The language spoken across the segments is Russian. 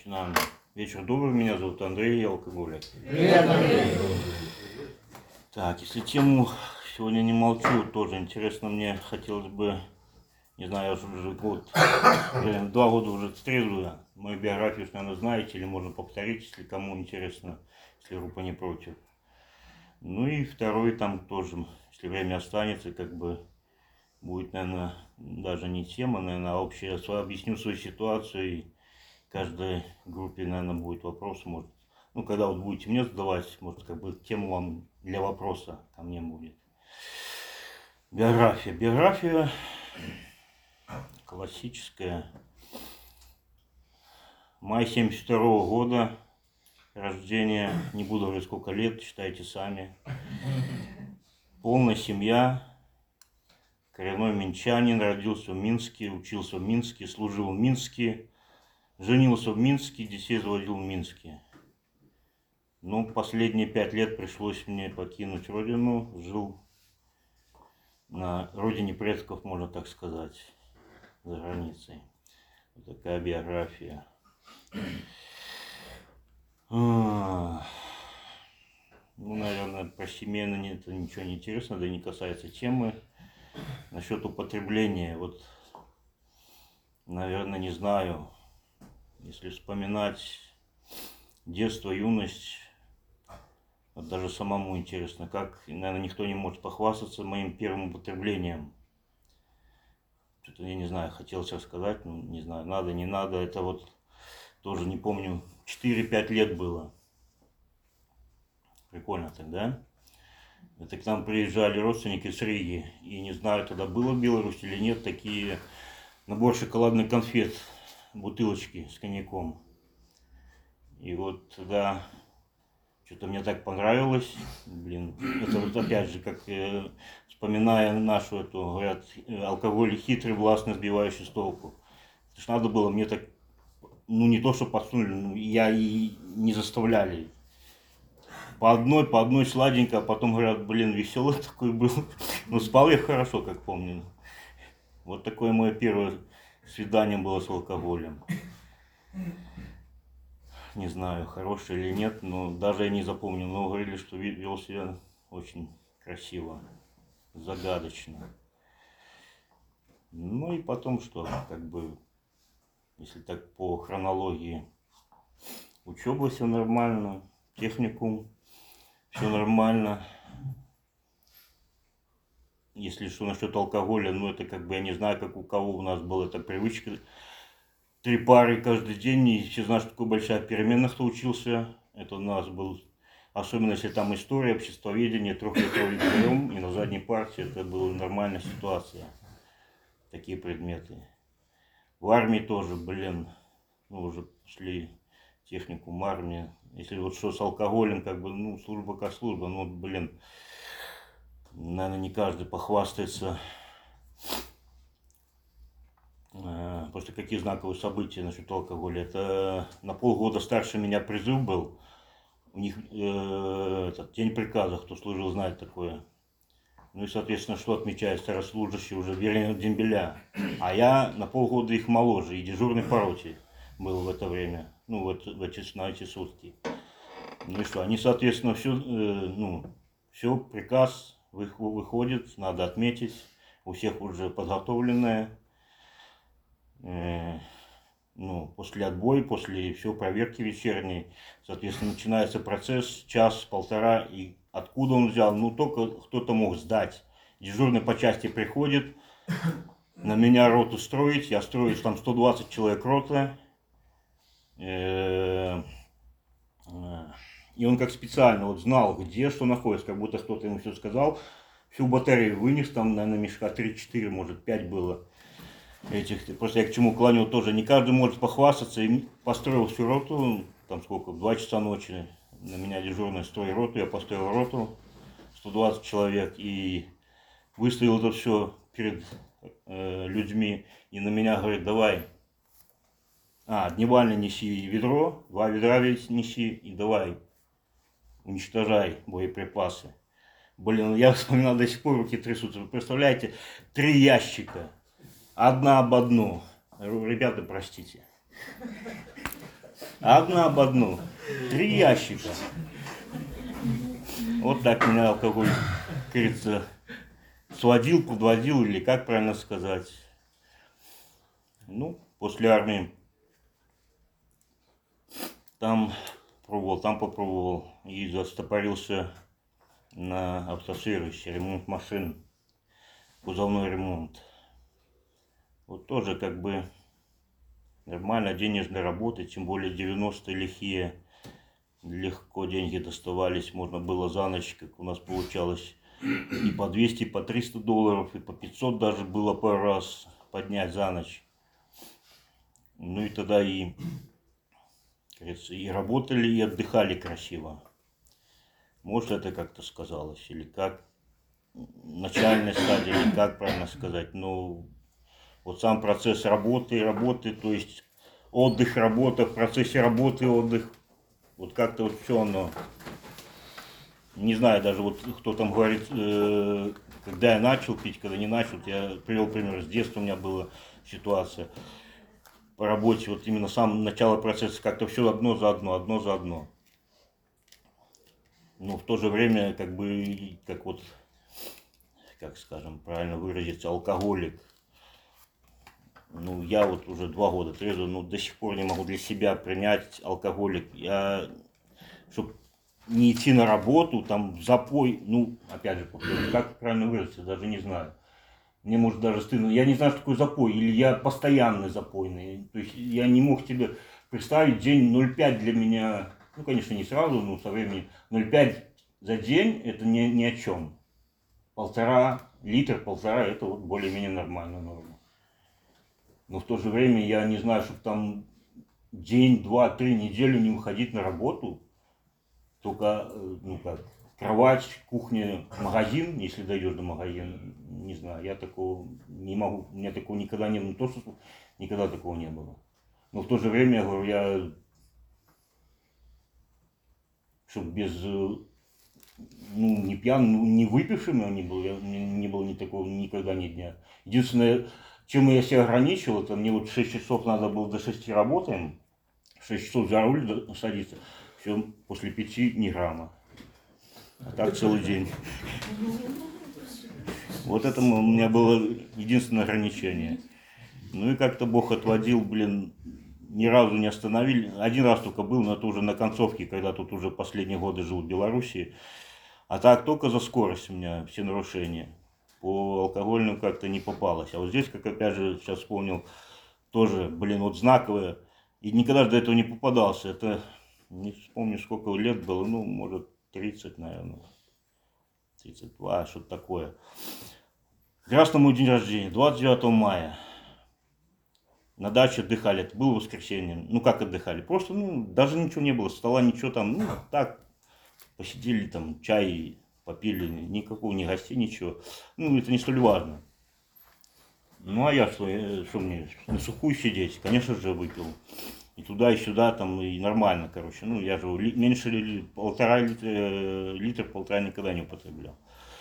Начинаем. Вечер добрый, меня зовут Андрей, я алкоголик. Привет, Андрей. Так, если тему сегодня не молчу, тоже интересно мне, хотелось бы, не знаю, я уже год, 2 года уже трезвый, мою биографию, наверное, знаете, или можно повторить, если кому интересно, если группа не против. Ну и второй там тоже, если время останется, как бы будет, наверное, даже не тема, наверное, а общая, объясню свою ситуацию, и каждой группе, наверное, будет вопрос, может, ну, когда вот будете мне задавать, может, как бы тему вам для вопроса ко мне будет. Биография. Биография классическая. Май 72-го года рождения, не буду говорить сколько лет, считайте сами. Полная семья, коренной минчанин, родился в Минске, учился в Минске, служил в Минске, женился в Минске, детей заводил в Минске. Ну, последние 5 лет пришлось мне покинуть родину, жил на родине предков, можно так сказать, за границей. Вот такая биография. Ну, наверное, про семейное это ничего не интересно, да и не касается темы. Насчет употребления, вот, наверное, не знаю, если вспоминать детство, юность, вот даже самому интересно, как, наверное, никто не может похвастаться моим первым употреблением. Что-то я не знаю, хотелось рассказать, ну, не знаю, надо, не надо, это вот тоже не помню, 4-5 лет было. Прикольно тогда. Это к нам приезжали родственники с Риги, и не знаю, тогда было в Беларуси или нет, такие набор шоколадных конфет, бутылочки с коньяком. И вот тогда что-то мне так понравилось, блин, это вот опять же, как вспоминая нашу эту, говорят, алкоголь хитрый, властно сбивающий с толку. Это ж надо было мне так, ну не то, что подсунули, ну, я и не заставляли. По одной сладенько, а потом говорят, блин, веселый такой был. Ну, спал я хорошо, как помню. Вот такое мое первое свидание было с алкоголем. Не знаю, хороший или нет, но даже я не запомнил. Но говорили, что вел себя очень красиво, загадочно. Ну и потом что, как бы, если так по хронологии, учеба все нормально, техникум, все нормально. Если что насчет алкоголя, ну это как бы, я не знаю, как у кого у нас была эта привычка. 3 пары каждый день, и все знают, что такое большая перемена, кто учился. Это у нас был, особенно если там история, обществоведение, 3-литровый прием, и на задней партии это была нормальная ситуация. Такие предметы. В армии тоже, блин, ну уже пошли техникум армии. Если вот что с алкоголем, как бы, ну, служба как служба, ну, блин, наверное, не каждый похвастается. После каких знаковых событий насчет алкоголя. Это на полгода старше меня призыв был. У них этот день приказа, кто служил, знает такое. Ну и, соответственно, что отмечает старослужащий уже верение дембеля. А я на полгода их моложе и дежурный по роте был в это время. Ну, вот на эти сутки. Ну и что, они, соответственно, все, ну, все, приказ выходит, надо отметить. У всех уже подготовленное. Ну, после отбоя, после всего проверки вечерней, соответственно, начинается процесс, час-полтора, и откуда он взял, ну, только кто-то мог сдать. Дежурный по части приходит, на меня роту строить, я строю, там 120 человек рота, и он как специально вот знал, где что находится, как будто кто-то ему все сказал, всю батарею вынес, там, наверное, мешка 3-4, может, 5 было. Этих, просто я к чему клоню тоже, не каждый может похвастаться, и построил всю роту, там сколько, 2 часа ночи, на меня дежурный строй роту, я построил роту, 120 человек, и выставил это все перед людьми, и на меня говорит, давай, дневально неси ведро, 2 ведра неси, и давай, уничтожай боеприпасы. Блин, я вспоминал, до сих пор руки трясутся, вы представляете, 3 ящика. Одна об одну. Ребята, простите. Одна об одну. 3 ящика. Вот так меня алкоголь, как говорится, сводил, подводил, или как правильно сказать. Ну, после армии там попробовал и застопорился на автосервисе, ремонт машин, кузовной ремонт. Вот тоже как бы нормально денежной работы, тем более 90-е лихие, легко деньги доставались, можно было за ночь, как у нас получалось, и по 200, и по 300 долларов, и по 500 даже было пару раз поднять за ночь. Ну и тогда и, кажется, и работали, и отдыхали красиво. Может, это как-то сказалось, или как начальной стадии, или как правильно сказать. Но вот сам процесс работы, то есть отдых, работа, в процессе работы, отдых, вот как-то вот все оно, не знаю, даже вот кто там говорит, когда я начал пить, когда не начал, я привел пример, с детства у меня была ситуация по работе, вот именно сам начало процесса, как-то все одно за одно. Но в то же время, как бы, как вот, как скажем, правильно выразиться, алкоголик. Ну, я вот уже 2 года трезвый, но до сих пор не могу для себя принять алкоголик. Я, чтобы не идти на работу, там, запой, ну, опять же, повторюсь, как правильно выразиться, даже не знаю. Мне, может, даже стыдно. Я не знаю, что такое запой, или я постоянный запойный. То есть я не мог себе представить день 0,5 для меня, ну, конечно, не сразу, но со временем. 0,5 за день это ни о чем. 1,5 литра, это вот более-менее нормальная норма. Но в то же время я не знаю, чтобы там день, 2, 3 неделю не выходить на работу. Только, ну как, кровать, кухня, магазин, если дойдешь до магазина, не знаю, я такого не могу, у меня такого никогда не было, не то, что никогда такого не было. Но в то же время, я говорю, чтобы без, ну, не пьяным, ну, не выпившим я не был, не было ни такого никогда ни дня. Единственное, чем я себя ограничивал, это мне вот 6 часов надо было до 6 работаем, 6 часов за руль садиться, все, после 5 ни грамма. А так целый день. Вот это у меня было единственное ограничение. Ну и как-то Бог отводил, блин, ни разу не остановили. Один раз только был, но это уже на концовке, когда тут уже последние годы жил в Беларуси. А так только за скорость у меня все нарушения. По алкогольному как-то не попалось. А вот здесь, как опять же сейчас вспомнил, тоже, блин, вот знаковое. И никогда до этого не попадался. Это, не вспомню, сколько лет было, ну, может, 30, наверное. 32, что-то такое. Как раз на мой день рождения, 29 мая. На даче отдыхали, это было воскресенье. Ну, как отдыхали? Просто, ну, даже ничего не было, стола ничего там, ну, так, посидели там, чай попили, никакого, ни гостей, ничего. Ну, это не столь важно. Ну, а я что мне, на сухую сидеть? Конечно же, выпил. И туда, и сюда, там, и нормально, короче. Ну, я же меньше литра, полтора никогда не употреблял.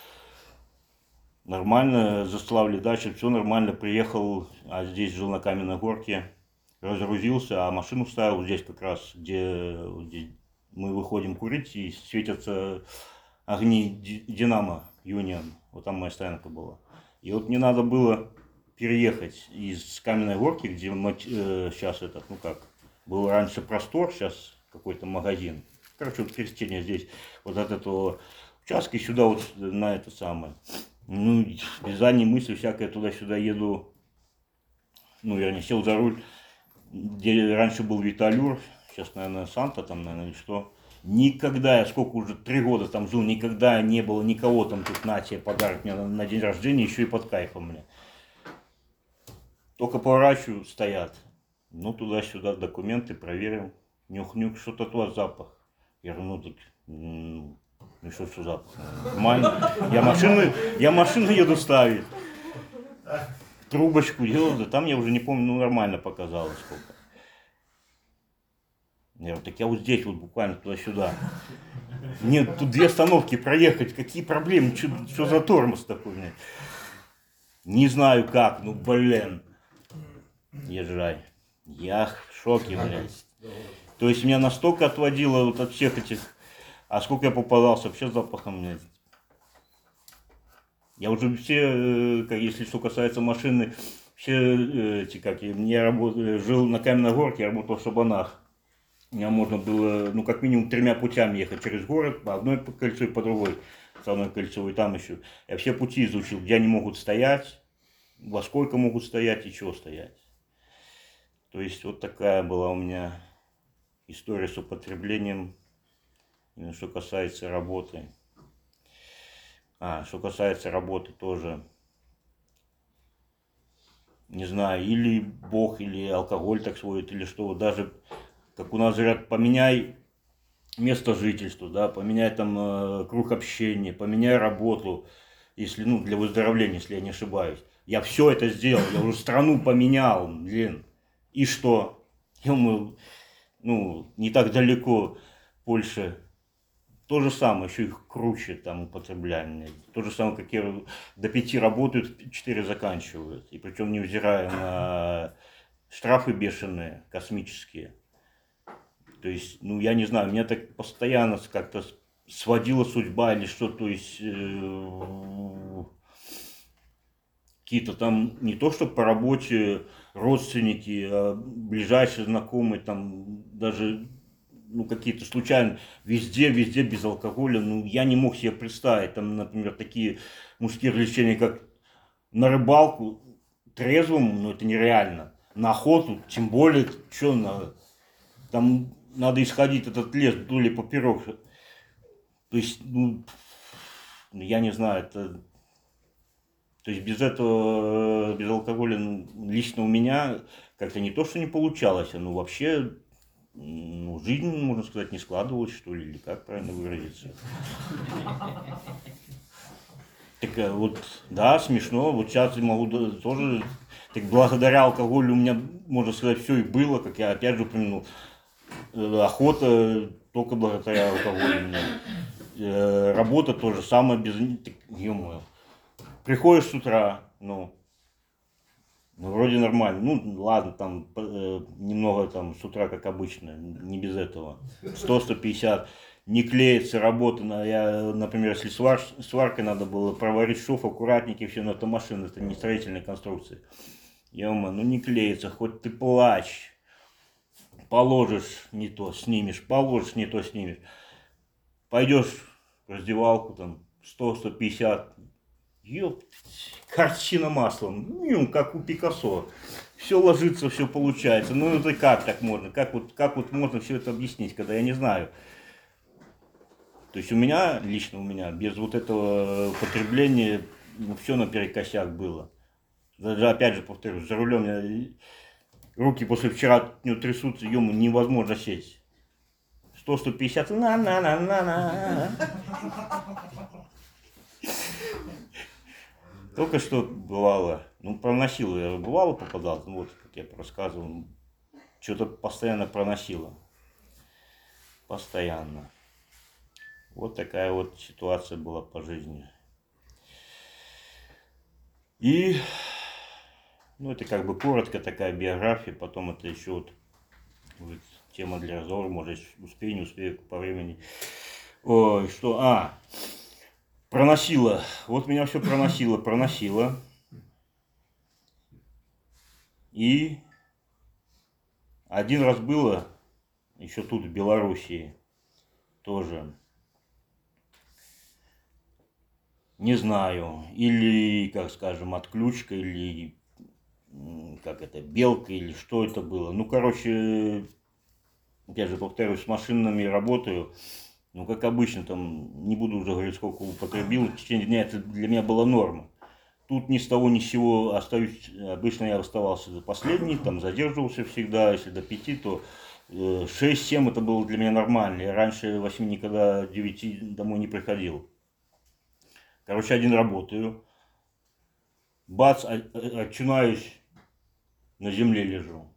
Нормально, заславили дачу, все нормально, приехал, а здесь жил на Каменной Горке, разгрузился, а машину ставил здесь как раз, где мы выходим курить, и светятся огни Динамо Юнион, вот там моя стоянка была. И вот мне надо было переехать из Каменной Горки, где сейчас этот, ну как, был раньше простор, сейчас какой-то магазин. Короче, вот пересечение здесь, вот от этого участка сюда вот на это самое. Ну, без задней мысли всякое туда-сюда еду, ну, вернее, сел за руль, где раньше был Виталюр, сейчас, наверное, Санта там, наверное, или что. Никогда, я сколько уже, 3 года там жил, никогда не было никого там, тут на тебе подарок мне на день рождения, еще и под кайфом мне. Только поворачиваю, стоят. Ну, туда-сюда документы проверил. Нюх-нюх, что-то от вас запах. Я говорю, ну, так, ну что за запах? Нормально. Я машину еду ставить. Трубочку делал, да там я уже не помню, ну нормально показалось сколько. Я говорю, так я вот здесь вот буквально туда-сюда. Нет, тут 2 остановки проехать, какие проблемы, что за тормоз такой, блядь? Не знаю как, ну блин. Езжай. Я в шоке, блядь. То есть меня настолько отводило вот от всех этих... А сколько я попадался вообще запахом, блядь. Я уже все, если что касается машины, все эти, как я жил на Каменной Горке, я работал в Шабанах. Мне можно было, ну, как минимум 3 путями ехать через город, по одной кольцу и по другой, с одной кольцевой там еще. Я все пути изучил, где они могут стоять, во сколько могут стоять и чего стоять. То есть вот такая была у меня история с употреблением, что касается работы. Что касается работы тоже, не знаю, или Бог, или алкоголь так сводит, или что, даже, как у нас говорят, поменяй место жительства, да, поменяй там круг общения, поменяй работу, если, ну, для выздоровления, если я не ошибаюсь. Я все это сделал, я уже страну поменял, блин. И что? Я думаю, ну, не так далеко Польша. То же самое, еще их круче там употребляем. То же самое, как я до 5 работают, 4 заканчивают. И причем невзирая на штрафы бешеные, космические. То есть, ну, я не знаю, меня так постоянно как-то сводила судьба или что, то есть какие-то там, не то что по работе родственники, а ближайшие знакомые, там даже, ну, какие-то случайно, везде без алкоголя, ну, я не мог себе представить, там, например, такие мужские развлечения, как на рыбалку трезвым, ну, это нереально, на охоту, тем более, что надо, там надо исходить этот лес вдоль и поперек, то есть, ну, я не знаю, это... То есть без этого, без алкоголя, ну, лично у меня как-то не то, что не получалось, но вообще, ну, жизнь, можно сказать, не складывалась, что ли, или как правильно выразиться. Так вот, да, смешно, вот сейчас я могу тоже, так благодаря алкоголю у меня, можно сказать, все и было, как я опять же упомянул, охота только благодаря алкоголю у меня. Работа тоже самое без... Ё-моё. Приходишь с утра, ну, вроде нормально. Ну, ладно, там немного там с утра, как обычно, не без этого. 100-150. Не клеится работа. Я, например, если сваркой надо было проварить шов аккуратненько, все, но это машина, это не строительная конструкция. Ну не клеится, хоть ты плачь. Положишь, не то снимешь, положишь, не то снимешь. Пойдешь в раздевалку, там, 100-150. Ёптать, картина маслом, как у Пикассо. Все ложится, все получается. Ну это как так можно? Как вот можно все это объяснить, когда я не знаю? То есть лично у меня, без вот этого употребления, ну, все наперекосяк было. Даже опять же повторюсь, за рулем у меня руки после вчера от него трясутся, невозможно сесть. 100-150, на-на-на-на-на. Только что бывало, ну, проносило, я бывало попадал, ну, вот, как я рассказывал, что-то постоянно проносило. Постоянно. Вот такая вот ситуация была по жизни. И, ну, это как бы коротко такая биография, потом это еще вот будет тема для разговора, может, успею, не успею по времени. Ой, что, проносило. Вот меня все проносило. И один раз было, еще тут, в Белоруссии, тоже, не знаю, или, как скажем, отключка, или, как это, белка, или что это было. Ну, короче, опять же, повторюсь, с машинами работаю. Ну, как обычно, там, не буду уже говорить, сколько употребил, в течение дня это для меня была норма. Тут ни с того ни с сего остаюсь, обычно я оставался за последний, там задерживался всегда, если до 5, то 6-7 это было для меня нормально. Я раньше 8 никогда 9 домой не приходил. Короче, один работаю, бац, очинаюсь, на земле лежу.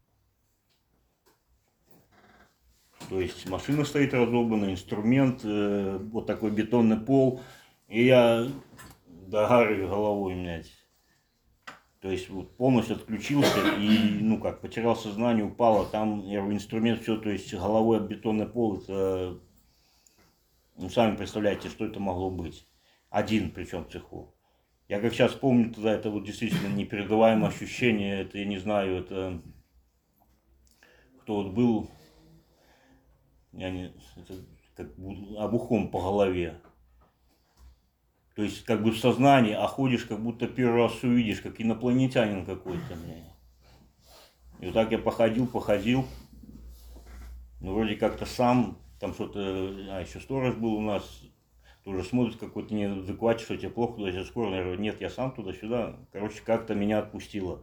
То есть машина стоит разобранная, инструмент, вот такой бетонный пол, и я догораю головой, блядь. То есть вот полностью отключился и, ну как, потерял сознание, упал, а там, я говорю, инструмент, все, то есть головой об бетонный пол, это, ну сами представляете, что это могло быть. Один причем в цеху. Я как сейчас помню тогда, это вот действительно непередаваемое ощущение, это, я не знаю, это, кто вот был, я не, это как обухом по голове. То есть как бы в сознании, а ходишь, как будто первый раз увидишь, как инопланетянин какой-то. И вот так я походил, ну вроде как-то сам, там что-то, еще сторож был у нас, тоже смотрит какой-то неадекват, что тебе плохо, туда скоро, я говорю, нет, я сам туда-сюда. Короче, как-то меня отпустило.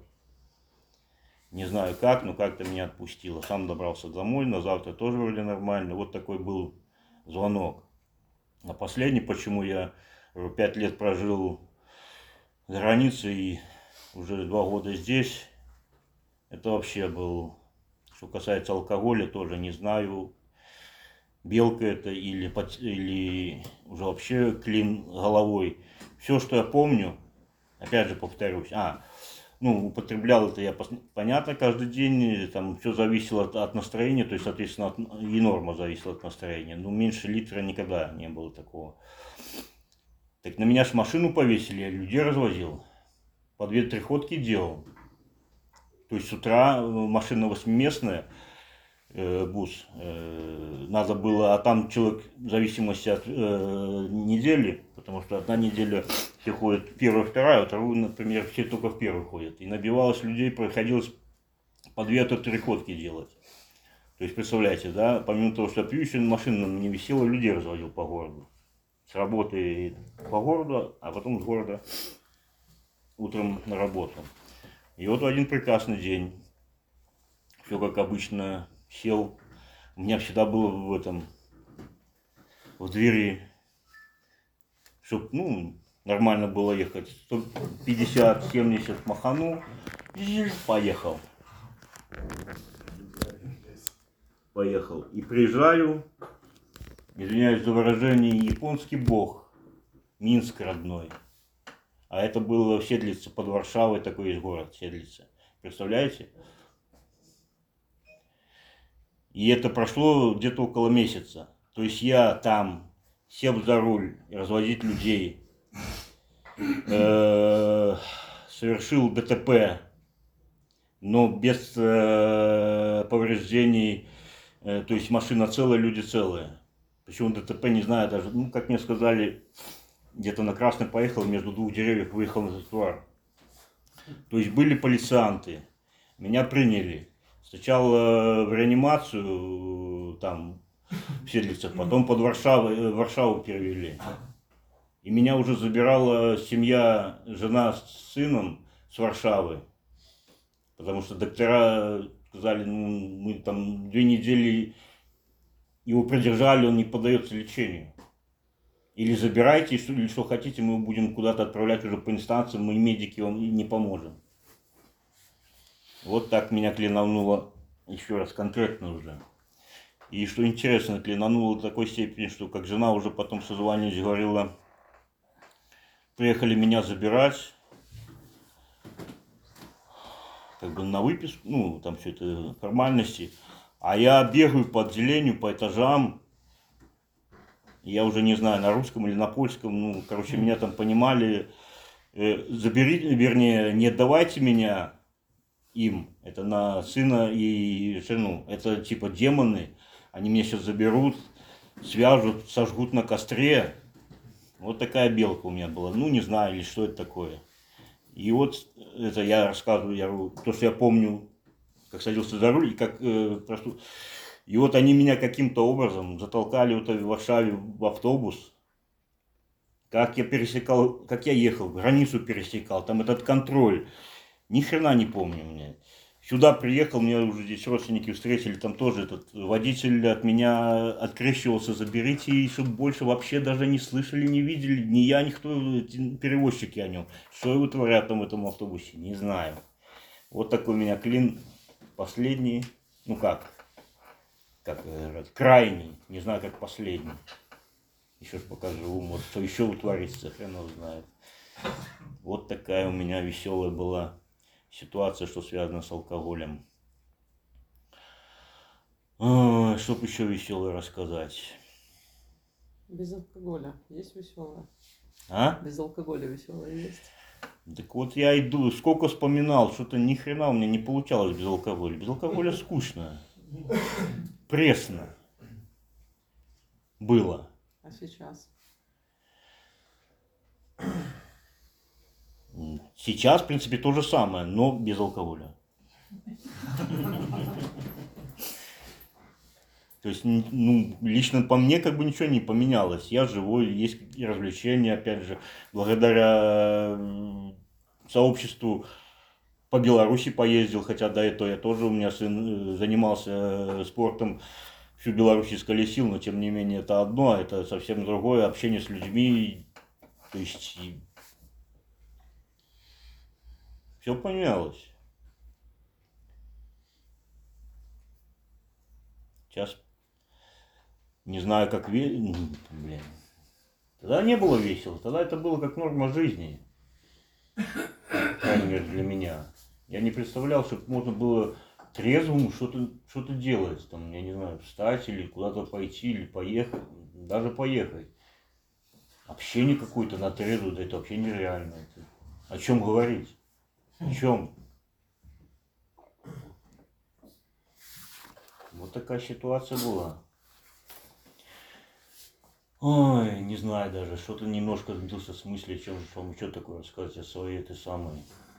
Не знаю как, но как-то меня отпустило. Сам добрался домой, на завтра тоже вроде нормально. Вот такой был звонок. А последний, почему я 5 лет прожил за границей и уже 2 года здесь, это вообще был, что касается алкоголя, тоже не знаю, белка это или уже вообще клин головой. Все, что я помню, опять же повторюсь, ну, употреблял это я, понятно, каждый день, там все зависело от настроения, то есть, соответственно, и норма зависела от настроения. Но меньше литра никогда не было такого. Так на меня ж машину повесили, я людей развозил, по 2-3 ходки делал. То есть с утра машина 8-местная, бус, надо было, а там человек в зависимости от недели, потому что одна неделя все ходят первая, вторая, а вторую, например, все только в первую ходят. И набивалось людей, приходилось по 2-3 ходки делать. То есть, представляете, да, помимо того, что я пьющий, машина не висела, людей разводил по городу. С работы по городу, а потом с города утром на работу. И вот в один прекрасный день, все как обычно, сел. У меня всегда было в двери, чтобы, ну, нормально было ехать. 150-70 маханул, поехал. Поехал. И приезжаю, извиняюсь за выражение, японский бог, Минск родной. А это было в Седлице, под Варшавой такой есть город, Седлице. Представляете? И это прошло где-то около месяца. То есть я там, сел за руль, развозить людей, совершил ДТП, но без повреждений, то есть машина целая, люди целые. Причем ДТП, не знаю даже, ну, как мне сказали, где-то на красный поехал, между 2 деревьев выехал на тротуар. То есть были полицианты, меня приняли. Сначала в реанимацию, там, в Седлицах, потом под Варшаву перевели. И меня уже забирала семья, жена с сыном с Варшавы. Потому что доктора сказали, ну, мы там 2 недели его продержали, он не поддается лечению. Или забирайте, или что хотите, мы будем куда-то отправлять уже по инстанциям, мы медики, он не поможем. Вот так меня клинануло, еще раз, конкретно уже. И что интересно, клинануло до такой степени, что как жена уже потом созванивалась, говорила, приехали меня забирать, как бы на выписку, ну, там все это формальности, а я бегаю по отделению, по этажам, я уже не знаю, на русском или на польском, ну, короче, меня там понимали, заберите, вернее, не отдавайте меня им, это на сына и жену, это типа демоны, они меня сейчас заберут, свяжут, сожгут на костре. Вот такая белка у меня была, ну, не знаю, или что это такое. И вот это я рассказываю, я говорю, то, что я помню, как садился за руль, и как просто... И вот они меня каким-то образом затолкали вот в Варшаве в автобус. Как я пересекал, как я ехал, границу пересекал, там этот контроль. Ни хрена не помню мне. Сюда приехал, меня уже здесь родственники встретили, там тоже этот водитель от меня открещивался, заберите, и чтобы больше вообще даже не слышали, не видели, ни я, никто, перевозчики о нем. Что его творят там в этом автобусе, не знаю. Вот такой у меня клин последний, ну как крайний, не знаю, как последний. Еще покажу, вот что еще утворится, хрен его знает. Вот такая у меня веселая была ситуация, что связано с алкоголем. Чтоб еще веселое рассказать. Без алкоголя есть веселое? А? Без алкоголя веселое есть? Так вот я иду, сколько вспоминал, что-то ни хрена у меня не получалось без алкоголя. Без алкоголя скучно. Пресно. Было. А сейчас? Сейчас, в принципе, то же самое, но без алкоголя. То есть, ну, лично по мне как бы ничего не поменялось. Я живой, есть развлечения, опять же, благодаря сообществу по Беларуси поездил, хотя до этого я тоже, у меня сын занимался спортом, всю Беларусь исколесил, но тем не менее это одно, а это совсем другое, общение с людьми, то есть все поменялось. Сейчас не знаю, как блин. Тогда не было весело, тогда это было как норма жизни. По крайней мере, для меня. Я не представлял, что можно было трезвым что-то делать. Там, я не знаю, встать или куда-то пойти, или поехать. Даже поехать. Общение какое-то на трезвую, да это вообще нереально. Это... О чем говорить? О чем? Вот такая ситуация была. Ой, не знаю даже, что-то немножко сбился с мысли, чем же вам еще такое рассказать о своей этой самой.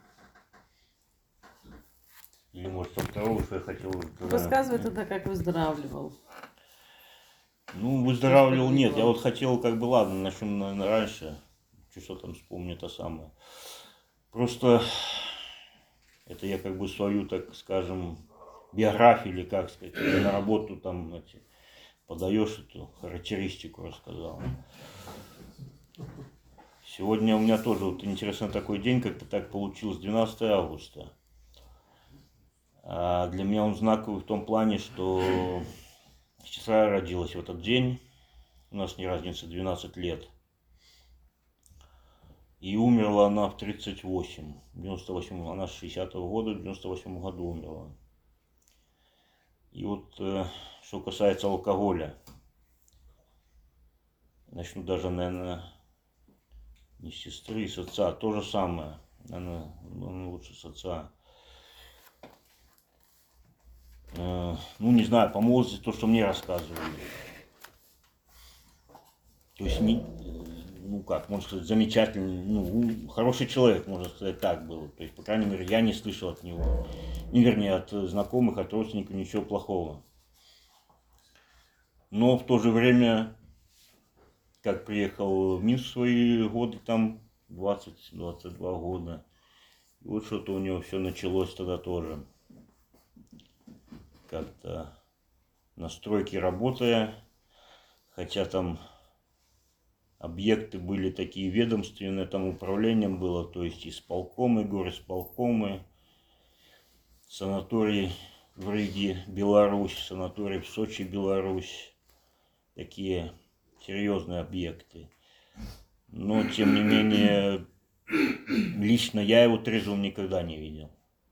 Или может что второго, что я хотел... Рассказывай тогда, как выздоравливал. Ну, выздоравливал нет, я вот хотел, как бы, ладно, начнем, наверное, раньше. Что там вспомню, то самое. Просто это я как бы свою, так скажем, биографию, или как сказать, когда на работу там подаешь эту характеристику, рассказал. Сегодня у меня тоже вот интересно такой день, как-то так получилось, 12 августа. А для меня он знаковый в том плане, что сестра родилась в этот день, у нас не разница 12 лет. И умерла она в 38, 98, она с 60-го года, в 98 году умерла. И вот, что касается алкоголя, начну даже, наверное, не с сестры, с отца, то же самое, наверное, лучше с отца. Ну, не знаю, по молодости то, что мне рассказывали. То есть, ну как, можно сказать, замечательный, ну, хороший человек, можно сказать, так был. То есть, по крайней мере, я не слышал от него, не вернее, от знакомых, от родственников ничего плохого. Но в то же время, как приехал в Минск в свои годы, там 20-22 года, и вот что-то у него все началось тогда тоже. Как-то на стройке работая, хотя там объекты были такие ведомственные, там управлением было, то есть исполкомы, горисполкомы, санаторий в Риге, Беларусь, санаторий в Сочи, Беларусь, такие серьезные объекты. Но, тем не менее, лично я его трезвым никогда не видел.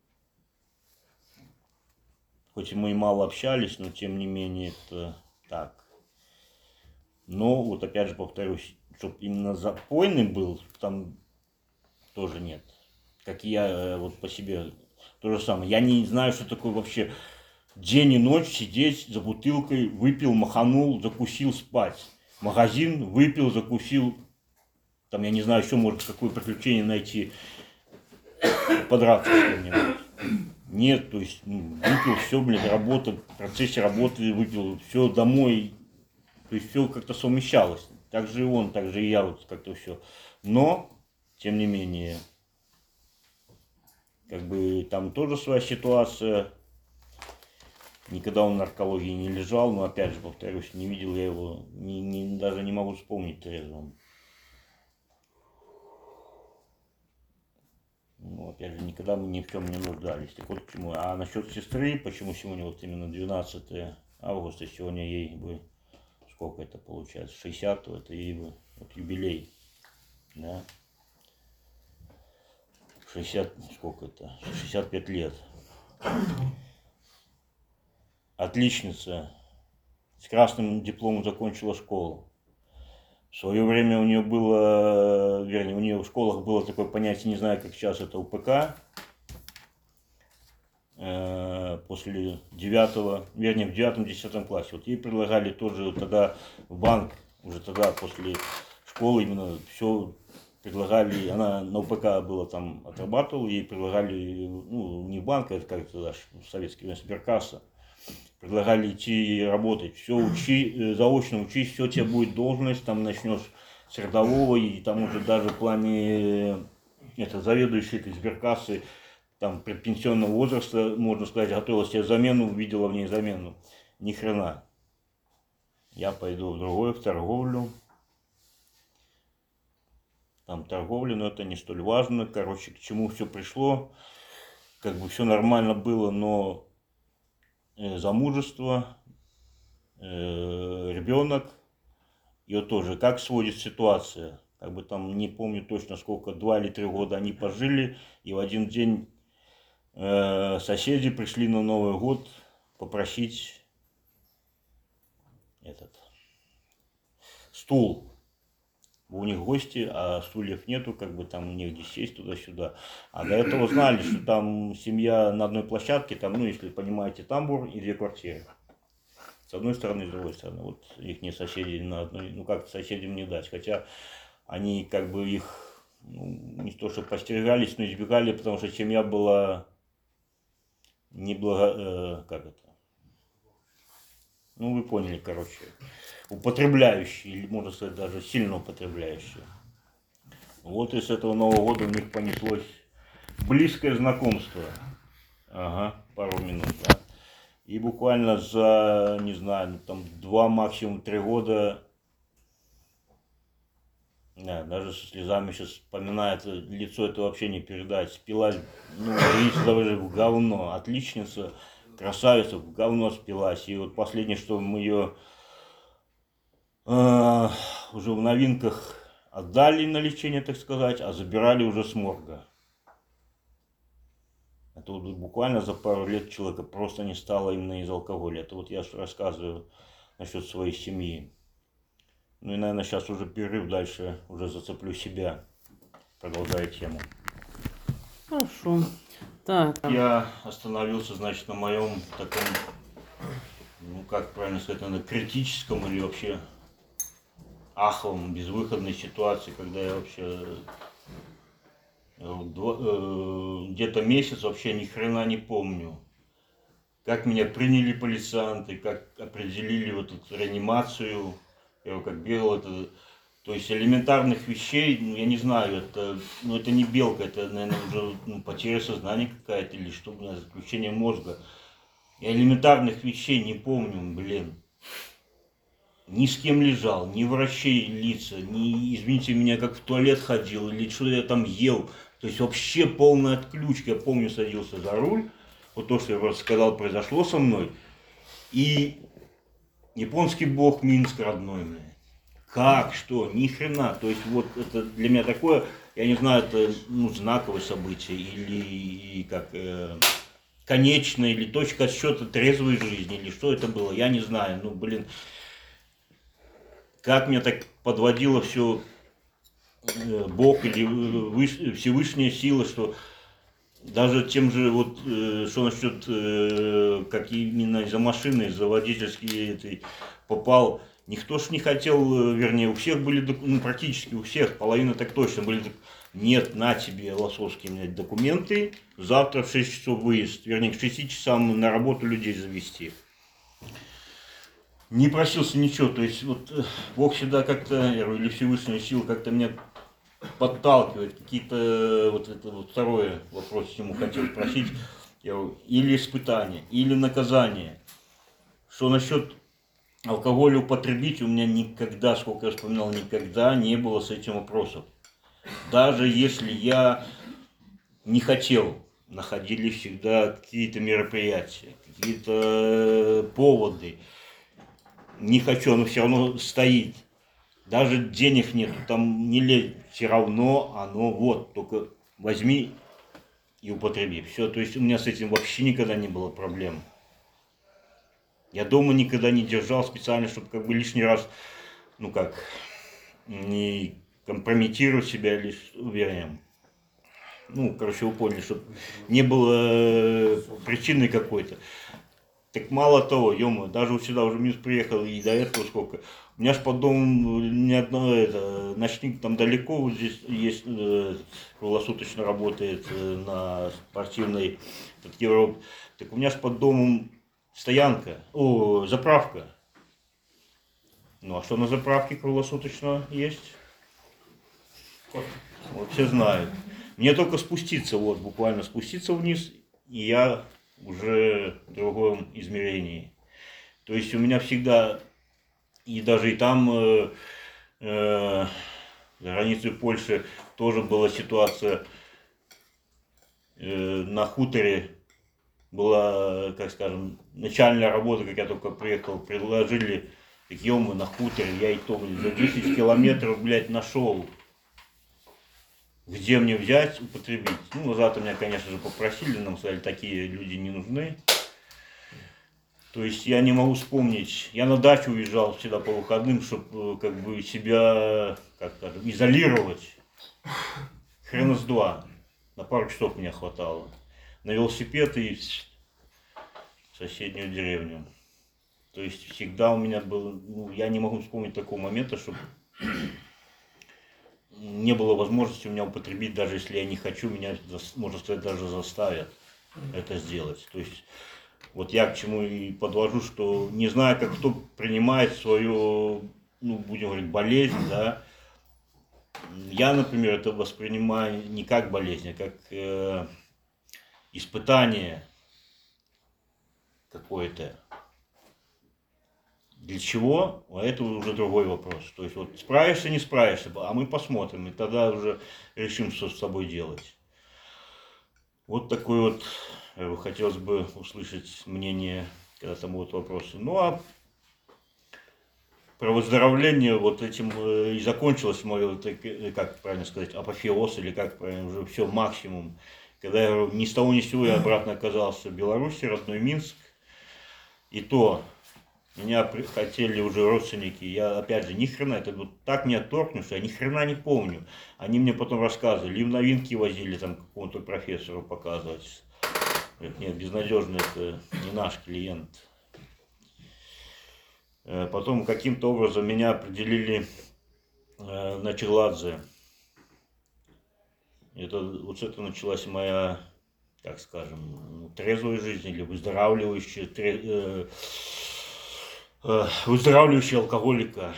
Хоть и мы и мало общались, но, тем не менее, это так. Но, вот опять же повторюсь, чтобы именно запойный был, там тоже нет. Как я вот по себе то же самое. Я не знаю, что такое вообще день и ночь сидеть за бутылкой, выпил, маханул, закусил, спать. Магазин, выпил, закусил. Там, я не знаю, еще может какое приключение найти, подраться с кем-нибудь. Нет, то есть, выпил, все, блин, работа, в процессе работы выпил, все, домой. То есть, все как-то совмещалось. Так же и он, так же и я, вот как-то все. Но, тем не менее, как бы там тоже своя ситуация. Никогда он в наркологии не лежал, но опять же, повторюсь, не видел я его, даже не могу вспомнить трезвым. Ну, опять же, никогда мы ни в чем не нуждались. Так вот почему. А насчет сестры, почему сегодня вот именно 12 августа, сегодня ей бы, сколько это получается, 60-го, это ей бы вот юбилей, да. 60, сколько это, 65 лет. Отличница. С красным дипломом закончила школу. В свое время у нее было, вернее, у нее в школах было такое понятие, не знаю, как сейчас это УПК. После 9, вернее, в 9-10 классе. Вот ей предлагали тоже тогда в банк, уже тогда после школы именно все предлагали, она на УПК была там, отрабатывала, ей предлагали, ну, не в банк, это как тогда в советское время, сберкасса. Предлагали идти работать, все учи, заочно учись, все, тебе будет должность, там начнешь с рядового, и там уже даже в плане это, заведующей этой сберкассы, там предпенсионного возраста, можно сказать, готовила себе замену, увидела в ней замену. Ни хрена. Я пойду в другое, в торговлю. Там торговля, но это не столь важно. Короче, к чему все пришло. Как бы все нормально было, но замужество, ребенок, ее тоже, как сводит ситуация. Как бы там, не помню точно сколько, 2 или 3 года они пожили, и в один день соседи пришли на Новый год попросить этот стул. У них гости, а стульев нету, как бы там негде сесть туда-сюда. А до этого знали, что там семья на одной площадке, там, ну, если понимаете, тамбур и 2 квартиры. С одной стороны, с другой стороны. Вот их не соседи на одной, ну, как соседям не дать. Хотя они как бы их, ну, не то что постерегались, но избегали, потому что семья была как это, ну, вы поняли, короче, употребляющие, или можно сказать даже сильно употребляющие. Вот и с этого Нового года у них понеслось близкое знакомство. Ага, пару минут, да. И буквально за, не знаю, там 2, максимум 3 года, да, даже со слезами сейчас вспоминает, лицо это вообще не передать. Спилась, ну, видите, даже в говно. Отличница, красавица, в говно спилась. И вот последнее, что мы ее уже в новинках отдали на лечение, так сказать, а забирали уже с морга. Это вот буквально за пару лет человека просто не стало именно из алкоголя. Это вот я рассказываю насчет своей семьи. Ну и, наверное, сейчас уже перерыв, дальше уже зацеплю себя, продолжая тему. Хорошо. Так. Я остановился, значит, на моем таком, ну как правильно сказать, наверное, критическом или вообще аховом, безвыходной ситуации, когда я вообще где-то месяц вообще ни хрена не помню. Как меня приняли полицианты, как определили вот эту реанимацию, я как бегал, это, то есть элементарных вещей, ну, я не знаю, это, ну, это не белка, это, наверное, уже, ну, потеря сознания какая-то или что, заключение мозга. Я элементарных вещей не помню, блин. Ни с кем лежал, ни врачей лица, ни, извините меня, как в туалет ходил, или что я там ел. То есть вообще полная отключка. Я помню, садился за руль, вот то, что я рассказал, произошло со мной. И японский бог Минск родной, блядь. Как, что, ни хрена. То есть вот это для меня такое, я не знаю, это, ну, знаковое событие или как конечное, или точка отсчета трезвой жизни, или что это было, я не знаю. Ну, блин, как меня так подводило все Бог или Всевышняя сила, что даже тем же, вот, что насчет, как именно из-за машины, из-за водительской этой попал, никто ж не хотел, вернее, у всех были, ну, практически у всех, половина так точно были, нет, на тебе, Лосовский, документы, завтра в 6 часов выезд, вернее, к 6 часам на работу людей завести. Не просился ничего, то есть вот Бог всегда как-то, или Всевышняя сила как-то меня подталкивает, какие-то, вот это вот второе вопрос ему хотел спросить, или испытание, или наказание. Что насчет алкоголя употребить, у меня никогда, сколько я вспоминал, никогда не было с этим вопросов. Даже если я не хотел, находились всегда какие-то мероприятия, какие-то поводы. Не хочу, оно все равно стоит. Даже денег нет, там не лезь, все равно оно вот, только возьми и употреби. Все, то есть у меня с этим вообще никогда не было проблем. Я дома никогда не держал специально, чтобы как бы лишний раз, ну как, не компрометировать себя лишь уверенным. Ну, короче, вы поняли, чтобы не было причины какой-то. Так мало того, ё даже вот сюда уже минус приехал, и до этого сколько. У меня ж под домом ни одно это, ночник там далеко, вот здесь есть, круглосуточно работает на спортивной Европе. Так у меня ж под домом стоянка, заправка. Ну а что на заправке круглосуточно есть? Вот все знают. Мне только спуститься, вот буквально спуститься вниз, и я уже в другом измерении. То есть у меня всегда, и даже и там, за границей Польши, тоже была ситуация, на хуторе была, как скажем, начальная работа, как я только приехал, предложили, так ё-моё, на хуторе, я и то, за 10 километров, блядь, нашел. Где мне взять, употребить? Ну, завтра меня, конечно же, попросили, нам сказали, такие люди не нужны. То есть я не могу вспомнить. Я на дачу уезжал всегда по выходным, чтобы как бы себя, как скажем, изолировать. Хрена с два. На пару часов меня хватало. На велосипед и в соседнюю деревню. То есть всегда у меня было, ну, я не могу вспомнить такого момента, чтобы не было возможности у меня употребить, даже если я не хочу, меня, можно сказать, даже заставят это сделать. То есть, вот я к чему и подвожу, что не знаю, как кто принимает свою, ну, будем говорить, болезнь, да. Я, например, это воспринимаю не как болезнь, а как испытание какое-то. Для чего? А это уже другой вопрос. То есть вот справишься, не справишься, а мы посмотрим, и тогда уже решим, что с собой делать. Вот такой вот, хотелось бы услышать мнение, когда там будут вопросы. Ну а про выздоровление вот этим и закончилось мое, как правильно сказать, апофеоз, или как правильно, уже все, максимум. Когда я ни с того ни с сего я обратно оказался в Беларуси, родной Минск. И то меня хотели уже родственники, я опять же ни хрена, это вот так меня торкнул, что я ни хрена не помню. Они мне потом рассказывали, им новинки возили там какому-то профессору показывать. Говорят, нет, безнадежно, это не наш клиент. Потом каким-то образом меня определили на Челадзе. Это, вот с этого началась моя, так скажем, трезвая жизнь или выздоравливающая, выздоравливающий алкоголика.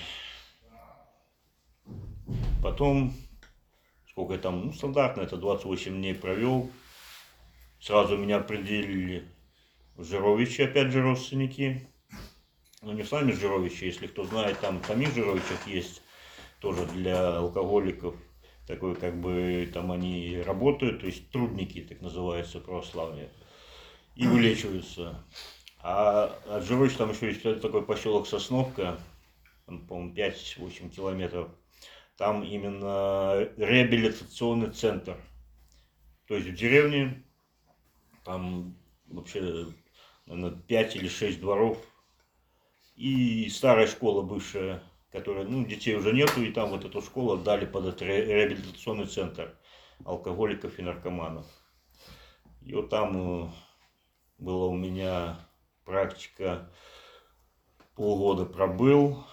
Потом, сколько я там, ну, стандартно, это 28 дней провел. Сразу меня определили в Жировичи, опять же, родственники. Ну, не сами Жировичи, если кто знает, там в самих Жировичах есть тоже для алкоголиков. Такой, как бы, там они работают, то есть трудники, так называется, православие. И вылечиваются. А от Жирович там еще есть такой поселок Сосновка, по-моему, 5-8 километров. Там именно реабилитационный центр. То есть в деревне там вообще, наверное, 5 или 6 дворов. И старая школа бывшая, которая, ну, детей уже нету, и там вот эту школу отдали под этот реабилитационный центр алкоголиков и наркоманов. И вот там была у меня практика, полгода пробыл.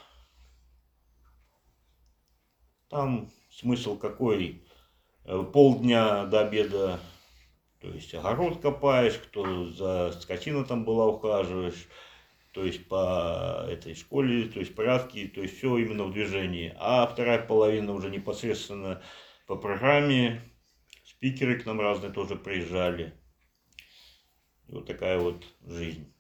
Там смысл какой? Полдня до обеда, то есть огород копаешь, кто за скотиной там была, ухаживаешь, то есть по этой школе, то есть порядки, то есть все именно в движении. А вторая половина уже непосредственно по программе, спикеры к нам разные тоже приезжали. И вот такая вот жизнь.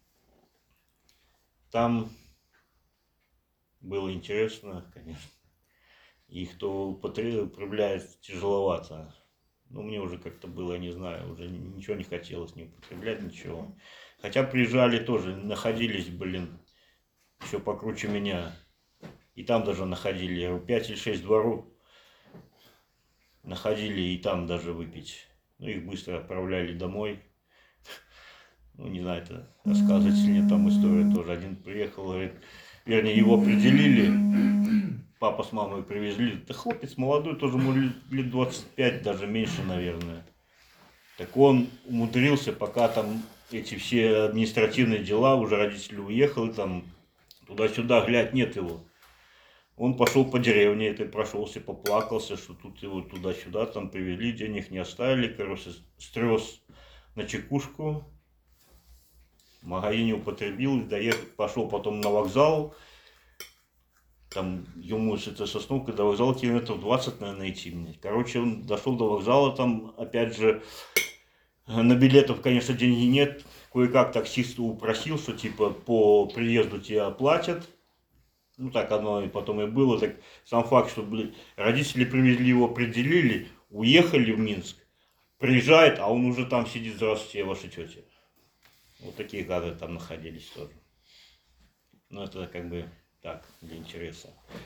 Там было интересно, конечно. И кто употребляет, тяжеловато. Ну, мне уже как-то было, я не знаю, уже ничего не хотелось не употреблять, ничего. Хотя приезжали тоже, находились, блин, еще покруче меня. И там даже находили, 5 или 6 дворов находили, и там даже выпить. Ну, их быстро отправляли домой. Ну, не знаю, это рассказывать или нет, там история тоже. Один приехал, говорит, вернее, его определили, папа с мамой привезли. Да хлопец молодой, тоже ему лет 25, даже меньше, наверное. Так он умудрился, пока там эти все административные дела, уже родители уехали, там туда-сюда, глядь, нет его. Он пошел по деревне этой, прошелся, поплакался, что тут его туда-сюда, там привели, денег не оставили, короче, стрес на чекушку, в магазине употребил, доехал, пошел потом на вокзал, там ему с этой Сосновкой до вокзала километров 20, наверное, идти мне. Короче, он дошел до вокзала, там, опять же, на билетов, конечно, денег нет, кое-как таксиста упросил, что типа по приезду тебя оплатят. Ну, так оно и потом и было. Так сам факт, что родители привезли его, определили, уехали в Минск, приезжает, а он уже там сидит, здравствуйте, я ваша тетя. Вот такие кадры там находились тоже. Ну, это как бы так, для интереса.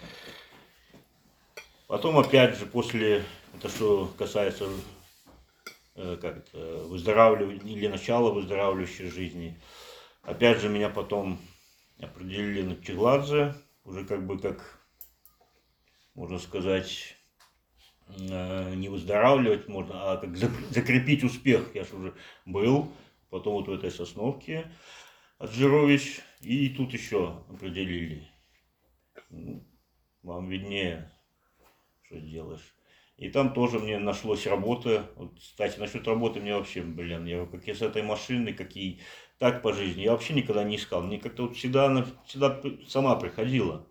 Потом, опять же, после, это что касается выздоравливания или начала выздоравливающей жизни, опять же, меня потом определили на Чигладзе, уже как бы, как можно сказать, не выздоравливать можно, а как закрепить успех. Я же уже был, потом вот в этой Сосновке от Жирович, и тут еще определили. Ну, вам виднее, что делаешь. И там тоже мне нашлось работа. Вот, кстати, насчет работы мне вообще, я как я с этой машины, какие так по жизни, я вообще никогда не искал. Мне как-то вот всегда она всегда сама приходила.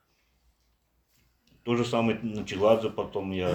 То же самое на Чиладзе, потом я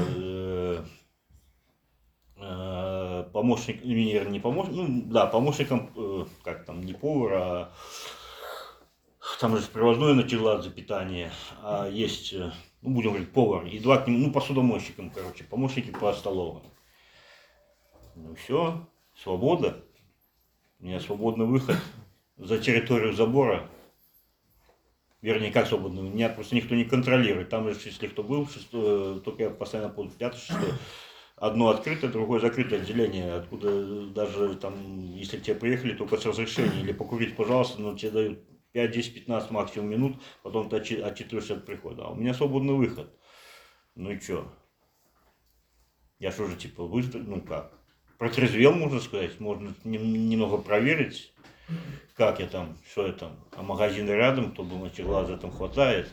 помощник, не помощник, ну да, помощником, как там, не повар, а там же привозное на Чиладзе питание, а есть, ну будем говорить, повар, и два к нему, ну посудомойщикам, короче, помощники по столовым. Ну все, свобода. У меня свободный выход за территорию забора. Вернее, как свободный, меня просто никто не контролирует. Там же, если кто был, только я постоянно помню, 5-6, одно открытое, другое закрытое отделение, откуда даже там, если к тебе приехали только с разрешения или покурить, пожалуйста, но тебе дают 5, 10, 15 максимум минут, потом ты отчитываешься от прихода. А у меня свободный выход. Ну и что? Я что же, типа, ну как, протрезвел, можно сказать, можно немного проверить, как я там, что я там, а магазины рядом, кто бы на глаза там хватает.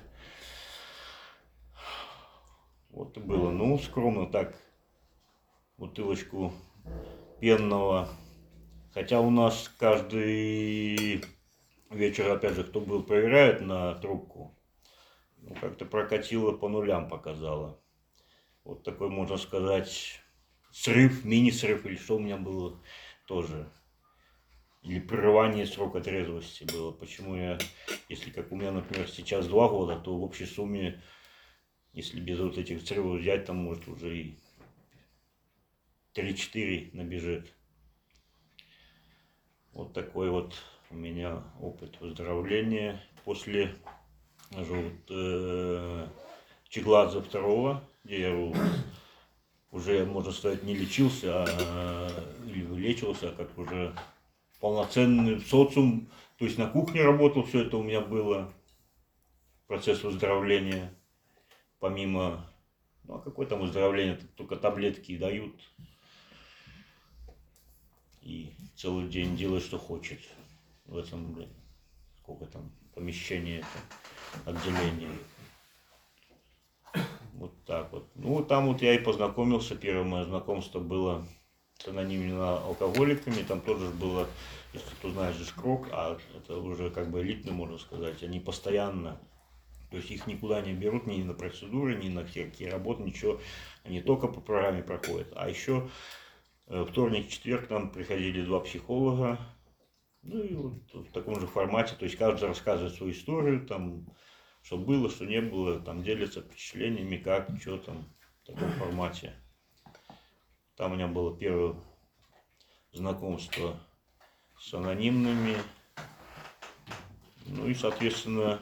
Вот и было, ну, скромно так, бутылочку пенного. Хотя у нас каждый вечер, опять же, кто был, проверяет на трубку. Ну, как-то прокатило, по нулям показало. Вот такой, можно сказать, срыв, мини-срыв, или что у меня было тоже. Или прерывание срока трезвости было. Почему я, если как у меня, например, сейчас 2 года, то в общей сумме, если без вот этих срывов взять, там может уже и 3-4 набежит. Вот такой вот у меня опыт выздоровления после Чигладзе 2, где я уже, можно сказать, не лечился, или вылечивался, а как уже полноценный социум, то есть на кухне работал, все это у меня было, процесс выздоровления, помимо, ну а какое там выздоровление, только таблетки дают, и целый день делает, что хочет в этом, сколько там, помещение, отделение. Вот так вот. Ну, там вот я и познакомился, первое мое знакомство было с анонимными алкоголиками, там тоже было, если кто знает же Шкрок, а это уже как бы элитно, можно сказать, они постоянно, то есть их никуда не берут, ни на процедуры, ни на какие работы, ничего, они только по программе проходят. А еще вторник, четверг нам приходили 2 психолога, ну и вот в таком же формате, то есть каждый рассказывает свою историю, там, что было, что не было, там делятся впечатлениями, как, что там, в таком формате. Там у меня было первое знакомство с анонимными, ну и, соответственно,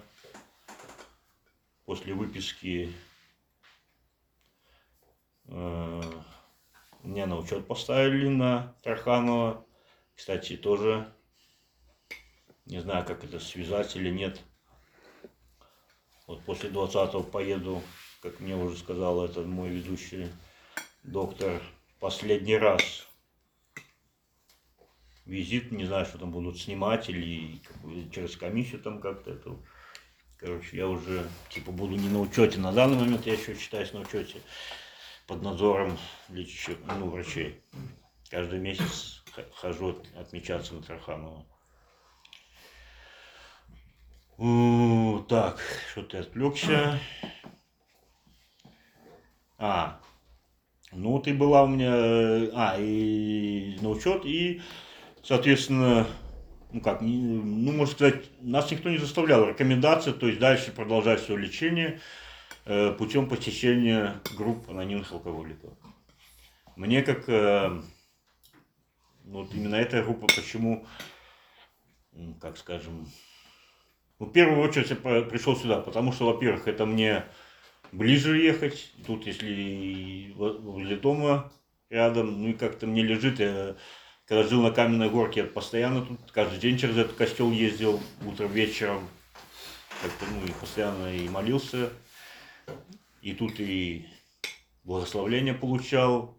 после выписки Меня на учет поставили на Тарханова. Кстати, тоже не знаю, как это связать или нет. Вот после 20-го поеду, как мне уже сказал этот мой ведущий доктор, последний раз визит, не знаю, что там будут снимать или через комиссию там как-то это. Короче, я уже типа буду не на учете. На данный момент я еще считаюсь на учете под надзором лечащих, врачей. Каждый месяц хожу отмечаться на Тарханова. Так, что-то я отвлекся. Ну ты была у меня, и на учет, и, соответственно, можно сказать, нас никто не заставлял. Рекомендация, то есть дальше продолжать свое лечение путем посещения групп анонимных алкоголиков. Мне как, вот именно эта группа, почему, как скажем, в первую очередь я пришел сюда, потому что, во-первых, это мне ближе ехать, тут если возле дома рядом, и как-то мне лежит, я когда жил на Каменной Горке, я постоянно тут каждый день через этот костел ездил, утром, вечером, как-то, и постоянно и молился, и тут и благословление получал,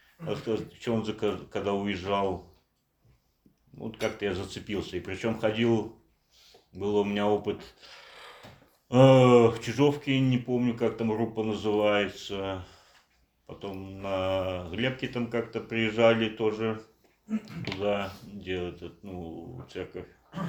когда уезжал, вот как-то я зацепился, и причем ходил, был у меня опыт в Чижовке, не помню, как там группа называется. Потом на Глебке там как-то приезжали тоже туда, где церковь.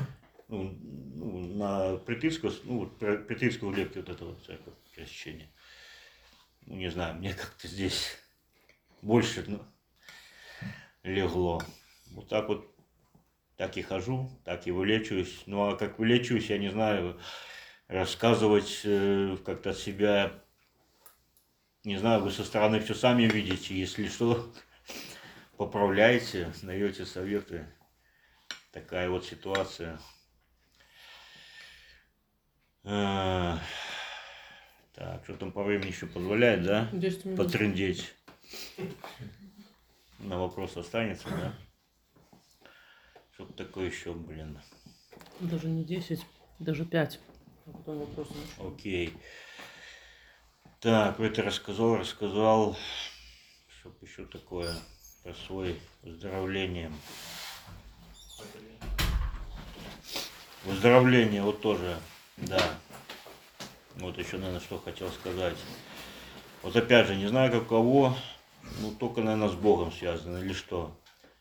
На Притыцкую, Притыцкую Глебке вот эта вот церковь крещения. Не знаю, мне как-то здесь больше легло. Вот так и хожу, так и вылечиваюсь. Ну а как вылечиваюсь, я не знаю, рассказывать как-то от себя, не знаю, вы со стороны все сами видите, если что, поправляйте, даете советы. Такая вот ситуация. Так, что там по времени еще позволяет, да? 10 минут. Потрындеть. На вопрос останется, да? Что-то такое еще, блин. Даже не 10, даже 5. А потом вопрос. Окей. Так, это рассказал. Что еще такое про свое выздоровление. Выздоровление вот тоже, да. Вот еще, наверное, что хотел сказать. Вот опять же, не знаю, как у кого, только, наверное, с Богом связано или что.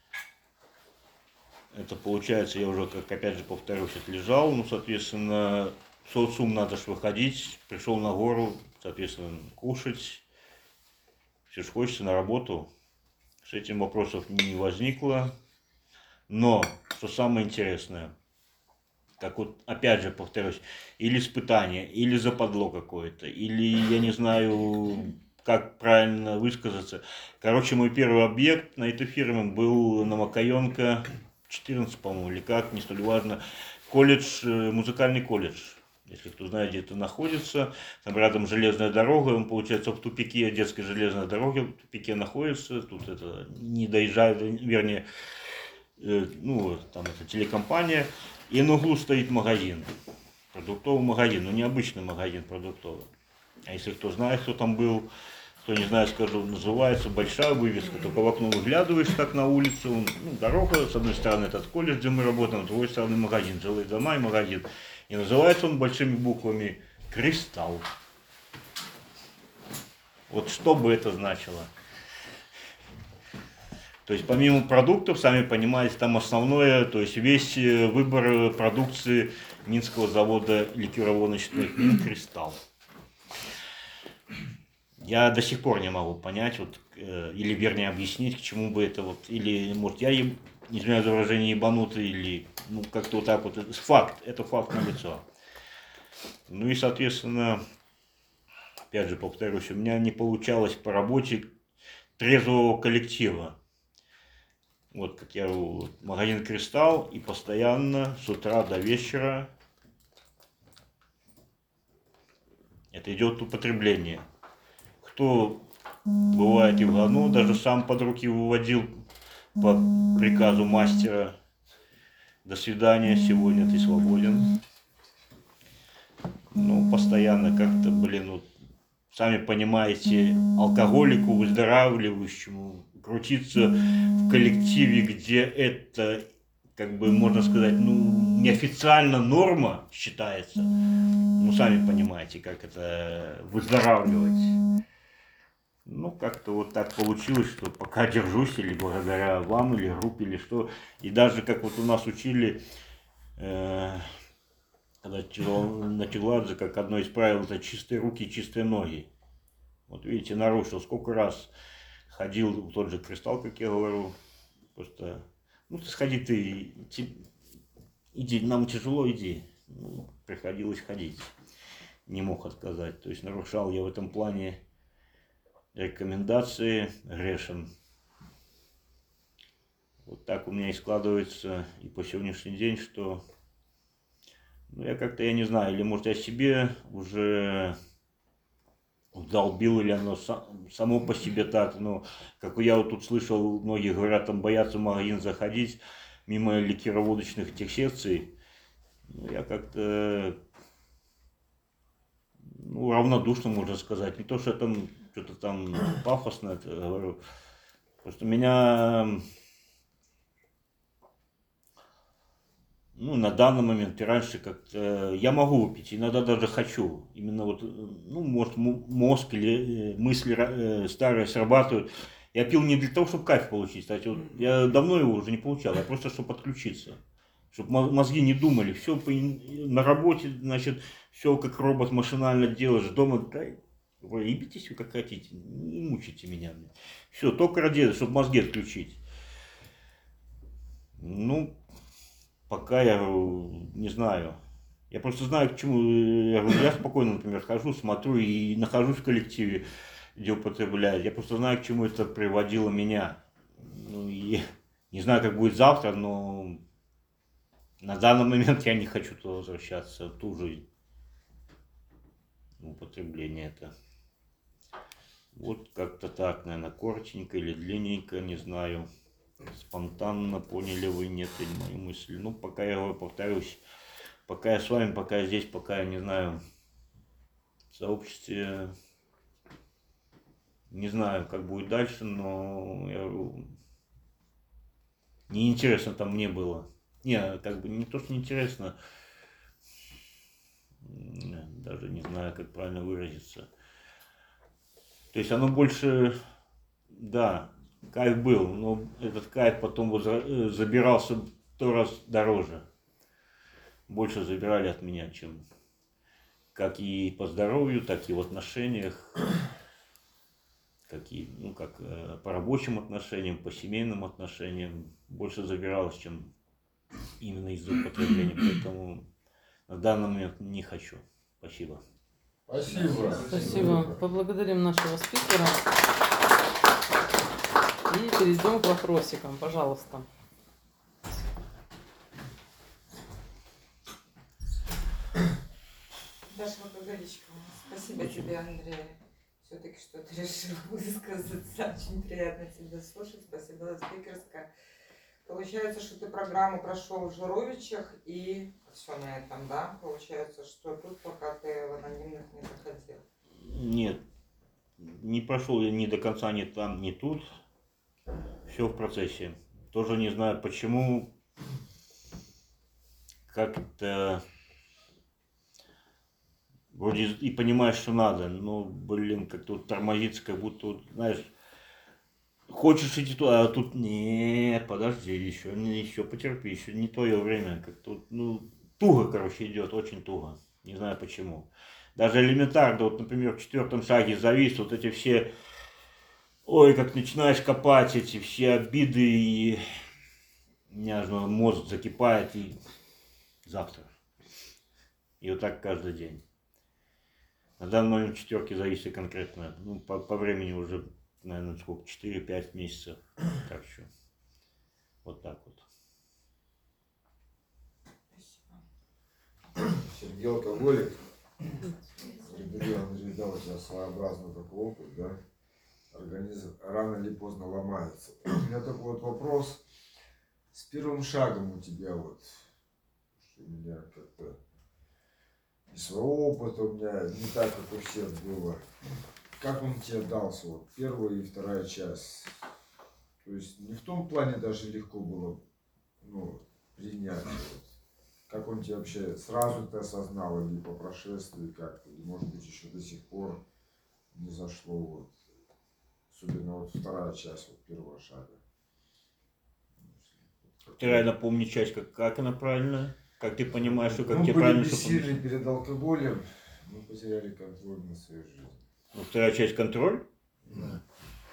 Это получается, я уже, как опять же повторюсь, отлежал, соответственно, в социум надо ж выходить, пришел на гору, соответственно, кушать, все ж хочется на работу. С этим вопросов не возникло. Но, что самое интересное, как вот, опять же, повторюсь, или испытание, или западло какое-то, или, я не знаю, как правильно высказаться. Короче, мой первый объект на этой фирме был на Макаенко 14, по-моему, или как, не столь важно, колледж, музыкальный колледж. Если кто знает, где это находится, там рядом железная дорога, он, получается, в тупике, детской железной дороги в тупике находится, тут это не доезжает, вернее, там это телекомпания, и на углу стоит магазин, продуктовый магазин, но не обычный магазин продуктовый. А если кто знает, кто там был, кто не знает, скажу, называется большая вывеска, только в окно выглядываешь так на улицу, дорога, с одной стороны этот колледж, где мы работаем, с другой стороны магазин, жилые дома и магазин. И называется он большими буквами «Кристалл». Вот что бы это значило? То есть помимо продуктов, сами понимаете, там основное, то есть весь выбор продукции Минского завода ликероводочных «Мин Кристалл». Я до сих пор не могу понять, или вернее объяснить, к чему бы это или может я, извиняюсь за выражение, ебанутый, или как-то вот так вот. Это факт налицо. И соответственно, опять же повторюсь, у меня не получалось по работе трезвого коллектива. Вот как я говорю, магазин «Кристалл», и постоянно с утра до вечера это идет употребление. Кто Бывает и в говно, даже сам под руки выводил по приказу мастера. До свидания, сегодня ты свободен. Ну, постоянно как-то, блин, вот, сами понимаете, алкоголику, выздоравливающему, крутиться в коллективе, где это, как бы, можно сказать, ну, неофициально норма считается. Ну, сами понимаете, как это выздоравливать. Ну, как-то вот так получилось, что пока держусь, или благодаря вам, или группе, или что. И даже как вот у нас учили, когда на Челадзе, как одно из правил, это чистые руки, чистые ноги. Вот видите, нарушил. Сколько раз ходил в тот же кристалл, как я говорю. Просто, ну ты сходи, иди, нам тяжело, иди. Ну, приходилось ходить. Не мог отказать. То есть нарушал я в этом плане рекомендации, грешен. Вот так у меня и складывается и по сегодняшний день, что, ну, я как-то, я не знаю, или может я себе уже вдолбил, или оно само по себе так, но как я вот тут слышал, многие говорят, там боятся в магазин заходить мимо ликероводочных этих секций. Ну, я как-то, ну, равнодушно, можно сказать. Не то, что я там что-то там пафосно это говорю. Просто меня, ну, на данный момент и раньше как-то я могу выпить, иногда даже хочу. Именно вот, ну, может, мозг или мысли старые срабатывают. Я пил не для того, чтобы кайф получить. Кстати, вот я давно его уже не получал, я просто чтобы подключиться. Чтобы мозги не думали, все на работе, значит, все как робот машинально делаешь, дома, да, вы ебитесь вы как хотите, не мучайте меня. Все, только ради этого, чтобы мозги отключить. Ну, пока я не знаю. Я просто знаю, к чему. Я спокойно, например, хожу, смотрю и нахожусь в коллективе, где употребляют. Я просто знаю, к чему это приводило меня. Ну, и не знаю, как будет завтра, но на данный момент я не хочу туда возвращаться, в ту жизнь. Употребление это. Вот как-то так, наверное, коротенько или длинненько, не знаю. Спонтанно поняли вы, нет, или мои мысли. Ну, пока я говорю, повторюсь, пока я с вами, пока я здесь, пока я не знаю, в сообществе, не знаю, как будет дальше, но я говорю, неинтересно там мне было. Не, как бы не то, что неинтересно, даже не знаю, как правильно выразиться. То есть оно больше, да, кайф был, но этот кайф потом забирался в 100 раз дороже. Больше забирали от меня, чем как и по здоровью, так и в отношениях, как и, ну, как по рабочим отношениям, по семейным отношениям. Больше забиралось, чем именно из-за употребления. Поэтому на данный момент не хочу. Спасибо. Спасибо. Спасибо. Поблагодарим нашего спикера. И перейдем к вопросикам. Пожалуйста. Даша Алкоголичка, спасибо тебе, Андрей. Все-таки, что ты решил высказаться. Очень приятно тебя слушать. Спасибо за спикерское. Получается, что ты программу прошел в Журовичах и все на этом, да? Получается, что тут пока ты в анонимных не заходил. Нет, не прошел я ни до конца ни там, ни тут. Все в процессе. Тоже не знаю почему. Как-то вроде и понимаешь, что надо, но, блин, как-то вот тормозится, как будто, вот, знаешь, хочешь идти туда, а тут не, подожди, еще потерпи, еще не твое время. Как-то вот, ну, туго, короче, идет, очень туго. Не знаю почему. Даже элементарно, вот, например, в 4-м шаге завис, вот эти все, ой, как начинаешь копать эти все обиды, и у меня же мозг закипает, и завтра. И вот так каждый день. На данный момент 4-ки зависит конкретно, ну, по времени уже, наверное, сколько, 4-5 месяцев. Так что, вот так вот. Сергей алкоголик. Андрей дал у тебя своеобразный такой опыт, да? организм рано или поздно ломается. У меня такой вот вопрос. С первым шагом у тебя вот, что у меня как-то и своего опыта у меня не так, как у всех было. Как он тебе дался, вот первая и вторая часть? То есть не в том плане даже легко было, ну, принять. Вот. Как он тебе вообще сразу ты осознал или по прошествии как-то, или может быть еще до сих пор не зашло, вот. Особенно вот вторая часть вот первого шага. Вторая, напомни часть, как она правильно? Как ты понимаешь, что как Мы тебе были правильно, бессильны перед алкоголем, мы потеряли контроль над своей жизнью. Ну, вторая часть контроль? Да.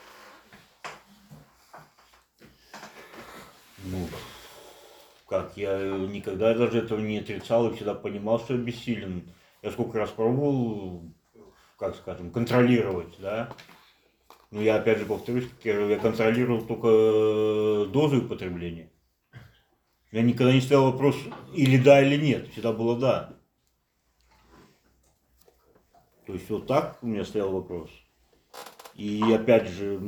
Ну, как, я никогда даже этого не отрицал и всегда понимал, что я бессилен. Я сколько раз пробовал, как скажем, контролировать, да. Но я опять же повторюсь, как я контролировал только дозу употребления. Я никогда не ставил вопрос или да, или нет. Всегда было да. То есть вот так у меня стоял вопрос. И опять же,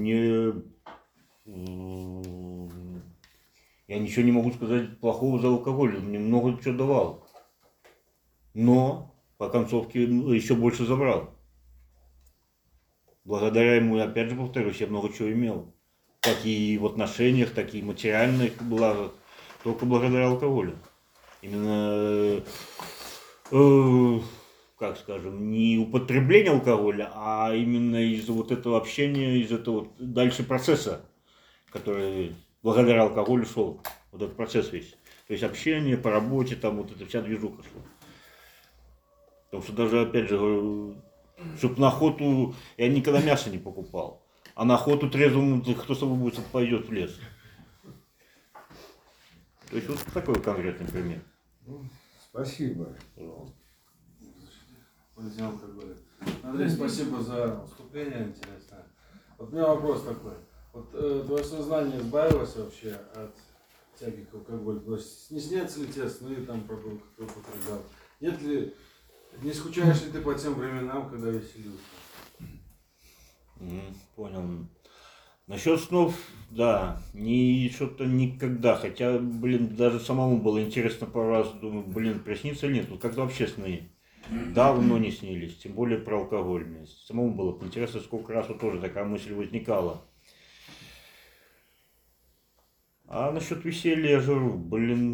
я ничего не могу сказать плохого за алкоголь. Он мне много чего давал. Но по концовке еще больше забрал. Благодаря ему, опять же повторюсь, я много чего имел. Как и в отношениях, так и материальных благах. Только благодаря алкоголю. Именно, как скажем, не употребление алкоголя, а именно из-за вот этого общения, из этого дальше процесса, который благодаря алкоголю шел. Вот этот процесс весь. То есть общение по работе, там вот эта вся движуха шла. Потому что даже, опять же, говорю, чтоб на охоту, я никогда мясо не покупал. А на охоту трезвому, кто с тобой будет, пойдет в лес. То есть вот такой конкретный пример. Ну, спасибо. Андрей, спасибо за выступление интересное. Вот у меня вопрос такой. Вот твое сознание избавилось вообще от тяги к алкоголю? То есть не снятся ли тебе сны там про то, как ты употреблял? Нет ли, не скучаешь ли ты по тем временам, когда веселился? Понял. Насчет снов, да, что-то никогда. Хотя, блин, даже самому было интересно пару раз, думаю, блин, приснится или нет. Вот как-то вообще сны давно не снились, тем более про алкоголь. Мне самому было интересно, сколько раз вот тоже такая мысль возникала. А насчет веселья, я же говорю, блин,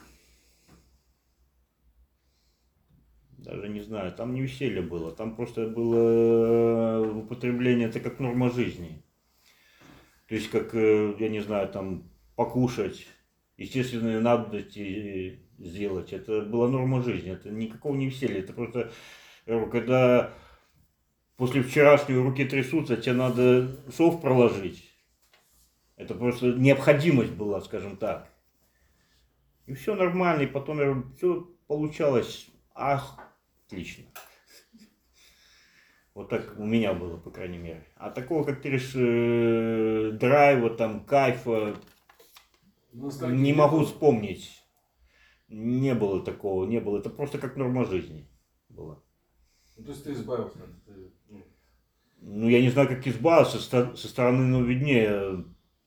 даже не знаю, там не веселье было, там просто было употребление, это как норма жизни. То есть, как, я не знаю, там, покушать, естественные надобности сделать. Это была норма жизни, это никакого не веселья. Это просто, когда после вчерашнего руки трясутся, тебе надо шов проложить. Это просто необходимость была, скажем так. И все нормально, и потом все получалось, отлично. Вот так у меня было, по крайней мере. А такого, как ты говоришь, драйва, там, кайфа, не могу вспомнить. Не было такого, не было. Это просто как норма жизни было. Ну, то есть ты избавился от этого? Ну, я не знаю, как избавиться, со стороны, ну, виднее.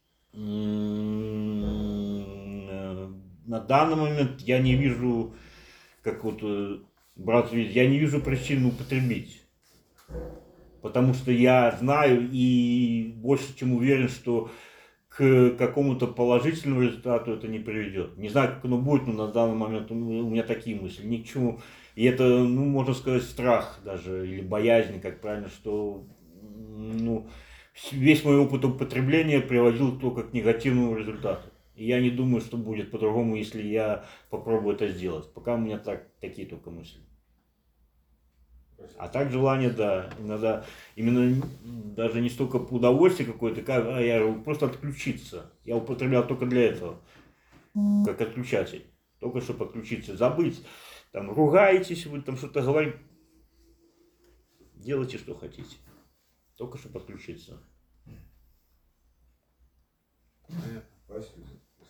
На данный момент я не вижу, как вот брат видит, я не вижу причин употребить. Потому что я знаю и больше чем уверен, что к какому-то положительному результату это не приведет. Не знаю, как оно будет, но на данный момент у меня такие мысли. Ни к чему. И это, ну, можно сказать, страх даже, или боязнь, как правильно, что, ну, весь мой опыт употребления приводил только к негативному результату. И я не думаю, что будет по-другому, если я попробую это сделать. Пока у меня такие только мысли. А так желание, да, иногда именно даже не столько удовольствие какое-то, а я просто отключиться. Я употреблял только для этого, как отключатель. Только чтобы отключиться, забыть, там, ругаетесь, вы там что-то говорите, делайте, что хотите. Только чтобы отключиться. Спасибо.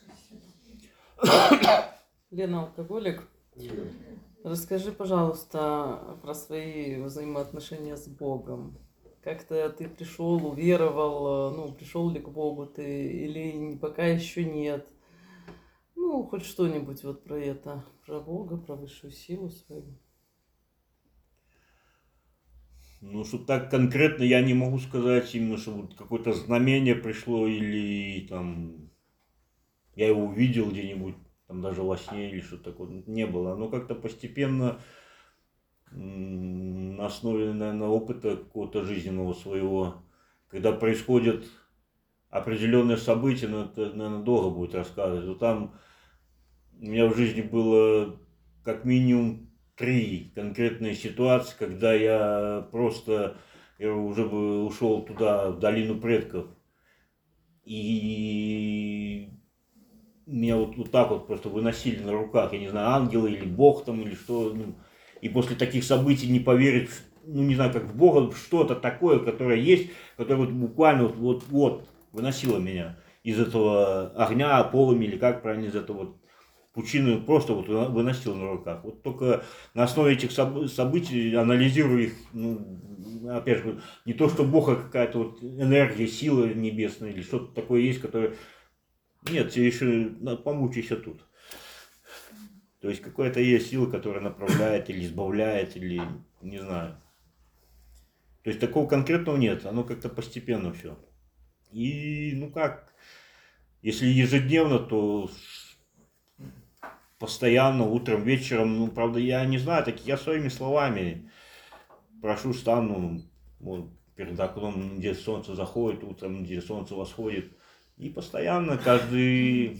Лена, алкоголик. Расскажи, пожалуйста, про свои взаимоотношения с Богом. как-то ты пришел, уверовал, ну, пришел ли к Богу ты, или пока еще нет. Ну, хоть что-нибудь вот про это, про Бога, про высшую силу свою. Ну, что так конкретно я не могу сказать именно, что вот какое-то знамение пришло или там я его увидел где-нибудь, там даже во сне или что-то такое. Не было. Оно как-то постепенно на основе, наверное, опыта какого-то жизненного своего, когда происходят определенные события, но это, наверное, долго будет рассказывать. Но там у меня в жизни было как минимум 3 конкретные ситуации, когда я просто я уже бы ушел туда, в долину предков. И меня вот так вот просто выносили на руках, я не знаю, ангелы или Бог там, или что. Ну, и после таких событий не поверить, ну не знаю, как в Бога, что-то такое, которое есть, которое вот буквально вот выносило меня из этого огня, полыми, или как правильно, из этого вот пучины, просто вот выносило на руках. Вот только на основе этих событий, анализирую их, ну, опять же, не то, что Бог, а какая-то вот энергия, сила небесная, или что-то такое есть, которое... Нет, тебе еще помучайся тут. То есть какая-то есть сила, которая направляет или избавляет, или не знаю. То есть такого конкретного нет, оно как-то постепенно все. И ну как, если ежедневно, то постоянно, утром, вечером, ну правда я не знаю, так я своими словами прошу, стану вот, перед окном, где солнце заходит, утром, где солнце восходит. И постоянно каждый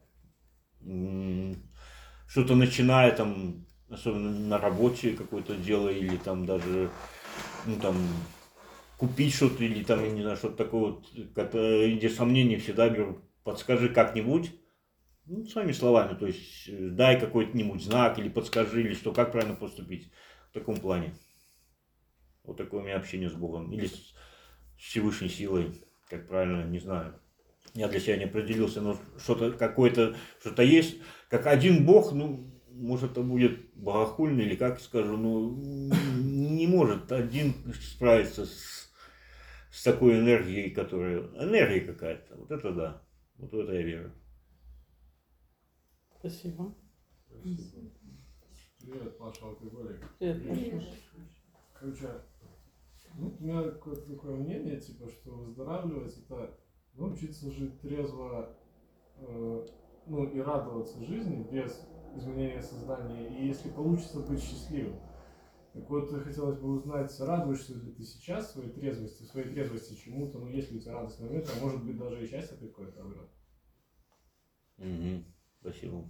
что-то начиная там, особенно на работе какое-то дело, или там даже, ну там, купить что-то, или там, я не знаю, что-то такое вот, где сомнения всегда беру, подскажи как-нибудь, ну, своими словами, то есть, дай какой-нибудь знак, или подскажи, или что, как правильно поступить, в таком плане. Вот такое у меня общение с Богом, или с Всевышней силой, как правильно, не знаю. Я для себя не определился, но что-то какое-то, что-то есть, как один Бог, ну, может, это будет богохульно, или как скажу, ну, не может один справиться с такой энергией, которая, энергия какая-то, вот это да, вот в это я верю. Спасибо. Привет, Паша, алкоголик. Привет, Паша. Короче, ну, у меня какое-то такое мнение, типа, что выздоравливать это научиться жить трезво, ну и радоваться жизни без изменения сознания, и если получится быть счастливым. Так вот, хотелось бы узнать, радуешься ли ты сейчас своей трезвости чему-то, ну есть ли у тебя радостный момент, а может быть даже и счастье какое-то обрел. Угу. Спасибо.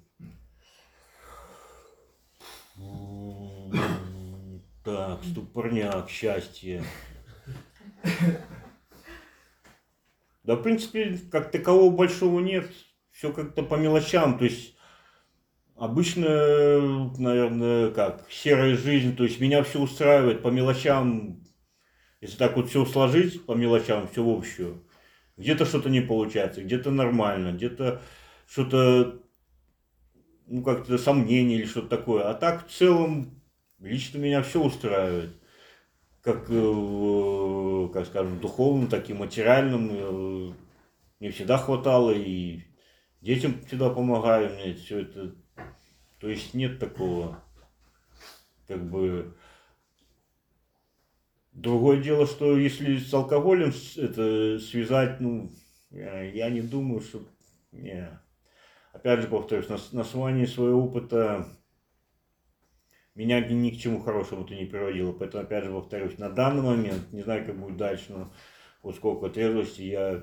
Так, ступорняк, счастье. Да, в принципе, как такового большого нет. Все как-то по мелочам. То есть, обычно, наверное, как, серая жизнь. То есть, меня все устраивает по мелочам. Если так вот все сложить по мелочам, все в общую. Где-то что-то не получается, где-то нормально, где-то что-то, ну, как-то сомнения или что-то такое. А так, в целом, лично меня все устраивает. Как скажем, в духовном, так и материальном. Мне всегда хватало, и детям всегда помогаю, мне все это. То есть нет такого, как бы. Другое дело, что если с алкоголем это связать, ну, я не думаю, что... Не. Опять же, повторюсь, на основании своего опыта меня ни к чему хорошему это не приводило. Поэтому, опять же, повторюсь, на данный момент, не знаю, как будет дальше, но вот сколько трезвости, я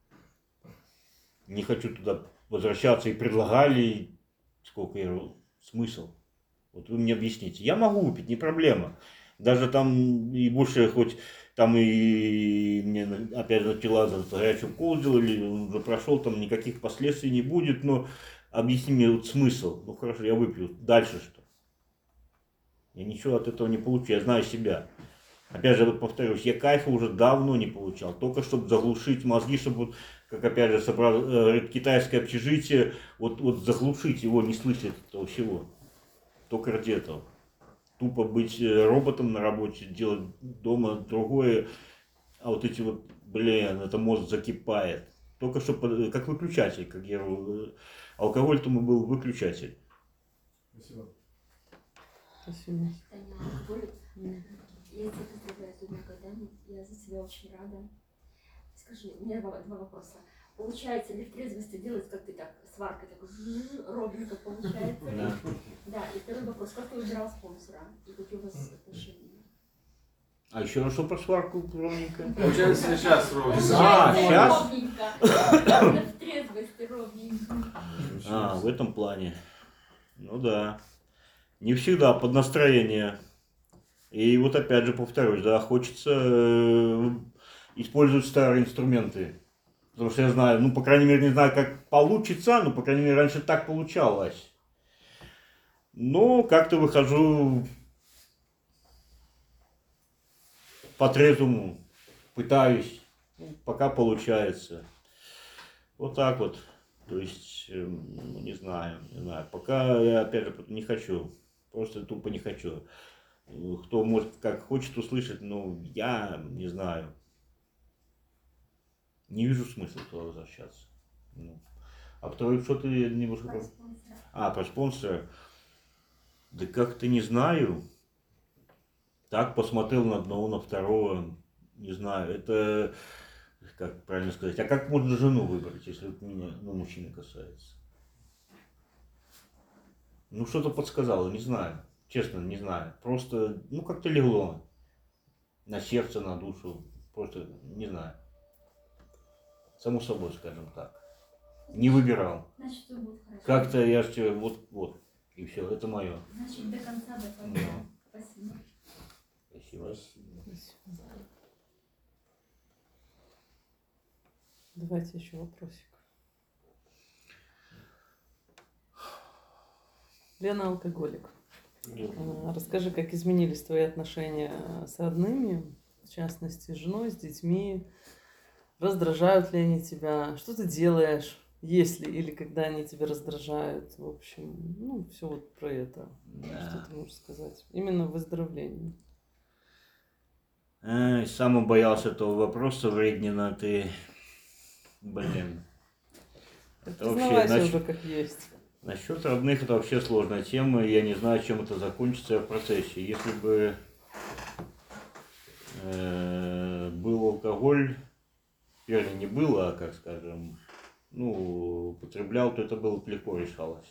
не хочу туда возвращаться. И предлагали, сколько я... Смысл? Вот вы мне объясните. Я могу выпить, не проблема. Даже там и больше хоть там и мне опять же начала за горячую укол сделали, он уже прошел, там никаких последствий не будет, но объясни мне вот смысл. Ну хорошо, я выпью. Дальше что? Я ничего от этого не получу, я знаю себя. Опять же, вот повторюсь, я кайфа уже давно не получал. Только чтобы заглушить мозги, чтобы, вот, как опять же, собрал китайское общежитие, вот заглушить его, не слышать этого всего. Только ради этого. Тупо быть роботом на работе, делать дома другое, А вот эти вот, блин, это мозг закипает. Только что как выключатель, как я говорю. Алкоголь то был выключатель. Спасибо. Спасибо. Таня, алкоголь. Я тебя поздравляю с днем годами. Я за тебя очень рада. Скажи, у меня два вопроса. Получается ли в трезвости делать, как ты так, сваркой так ровненько получается? Да. Да, и второй вопрос. Как ты выбирал спонсора? И какие у вас отношения? А еще раз что про сварку ровненько? Получается ли сейчас ровно? А, Получается щас? ровненько. В трезвости ровненько. А, в этом плане. Ну да. Не всегда под настроение. И вот опять же повторюсь, да, хочется использовать старые инструменты. Потому что я знаю, ну, по крайней мере, не знаю, как получится, но, по крайней мере, раньше так получалось. Но как-то выхожу по-трезвому, пытаюсь, ну, пока получается. Вот так вот. То есть, ну, не знаю. Пока я, опять же, не хочу. Просто тупо не хочу. Кто может, как хочет услышать, ну, я не знаю. Не вижу смысла туда возвращаться. Ну. А второй, что ты немножко... Про спонсора. А, про спонсора. Да как-то не знаю. Так посмотрел на одного, на второго. Не знаю. Это, как правильно сказать, а как можно жену выбрать, если это меня, ну, мужчины касается? Ну, что-то подсказало, не знаю. Честно, не знаю. Просто, ну, как-то легло. На сердце, на душу. Просто, не знаю. Само собой, скажем так. Не выбирал. Значит, все будет хорошо. Как-то я же вот. И все, это мое. Значит, до конца, до конца. Да. Спасибо. Спасибо. Спасибо. Давайте еще вопросик. Лена алкоголик. Расскажи, как изменились твои отношения с родными, в частности, с женой, с детьми. Раздражают ли они тебя? Что ты делаешь, если или когда они тебя раздражают? В общем, ну, все вот про это. Да. Что ты можешь сказать? Именно в выздоровлении. Ай, сам боялся этого вопроса, Вреднина, ты, блин. Это Признавайся вообще, уже как есть. насчет родных это вообще сложная тема, я не знаю, чем это закончится в процессе. Если бы был алкоголь, вернее, не было, а, как скажем, ну, употреблял, то это было бы легко решалось.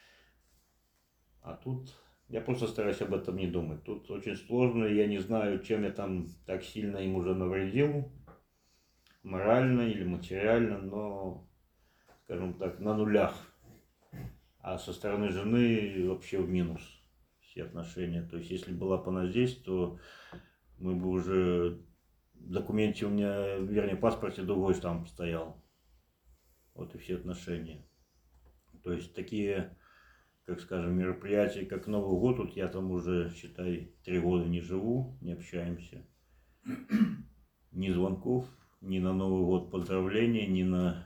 А тут я просто стараюсь об этом не думать. Тут очень сложно, я не знаю, чем я там так сильно им уже навредил, морально или материально, но, скажем так, на нулях. А со стороны жены вообще в минус все отношения. То есть, если была бы она здесь, то мы бы уже в документе у меня, вернее, в паспорте другой штамп стоял. Вот и все отношения. То есть, такие, как скажем, мероприятия, как Новый год, вот я там уже, считай, 3 года не живу, не общаемся. Ни звонков, ни на Новый год поздравления, ни на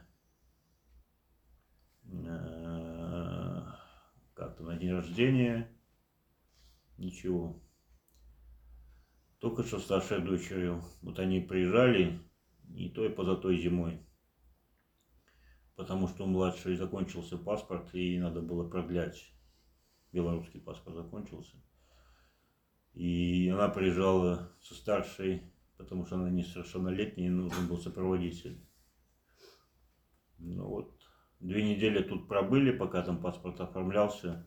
как-то на день рождения, ничего. Только что старшей дочерью, вот они приезжали, и той позатой зимой, потому что у младшей закончился паспорт, и надо было продлять, белорусский паспорт закончился. И она приезжала со старшей, потому что она несовершеннолетняя, нужен был сопроводитель. Ну вот. 2 недели тут пробыли, пока там паспорт оформлялся.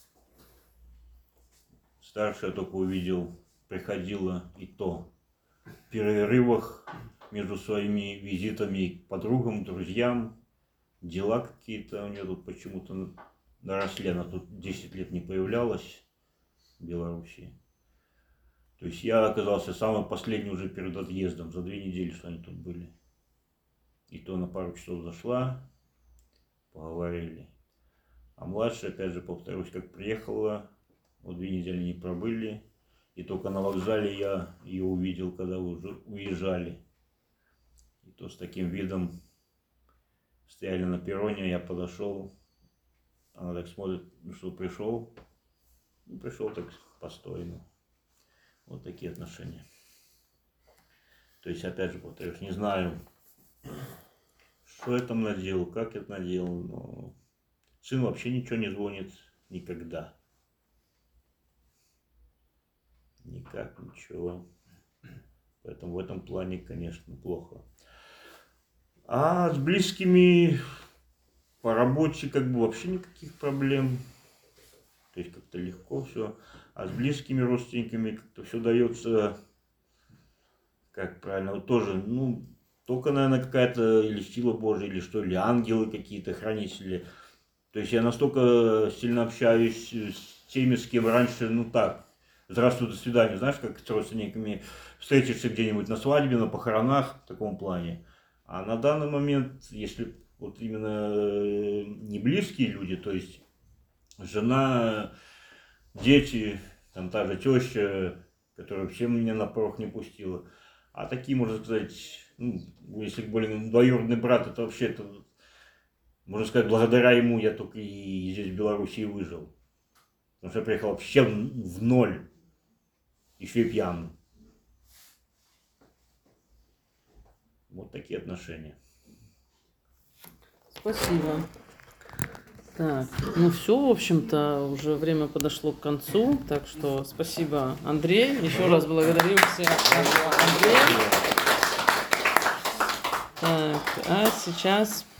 Старшая только увидел, приходила и то в перерывах между своими визитами к подругам, друзьям. Дела какие-то у нее тут почему-то наросли. Она тут 10 лет не появлялась в Беларуси. То есть я оказался самым последним уже перед отъездом, за 2 недели, что они тут были. И то на пару часов зашла, поговорили. А младшая, опять же, повторюсь, как приехала, вот 2 недели не пробыли. И только на вокзале я ее увидел, когда вы уже уезжали. И то с таким видом стояли на перроне, я подошел. Она так смотрит, ну что, пришел? Ну, пришел так постойно. Вот такие отношения. То есть, опять же, повторюсь, не знаю, что я там наделал, как я это наделал, но сын вообще ничего не звонит никогда. Никак, ничего. Поэтому в этом плане, конечно, плохо. А с близкими по работе как бы вообще никаких проблем. То есть как-то легко все. А с близкими родственниками как-то все дается, как правильно, вот тоже, ну, только, наверное, какая-то или сила Божия, или что, или ангелы какие-то, хранители. То есть я настолько сильно общаюсь с теми, с кем раньше, ну так, здравствуй, до свидания, знаешь, как с родственниками встретишься где-нибудь на свадьбе, на похоронах, в таком плане. А на данный момент, если вот именно не близкие люди, то есть жена, дети, там та же теща, которая вообще меня на порог не пустила. А такие, можно сказать, ну, если более двоюродный брат, это вообще, это, можно сказать, благодаря ему я только и здесь в Беларуси выжил. Потому что я приехал вообще в ноль, еще и пьяный. Вот такие отношения. Спасибо. Так, ну все, в общем-то, уже время подошло к концу, так что спасибо, Андрей. Еще раз благодарим всех, Андрей. Так, а сейчас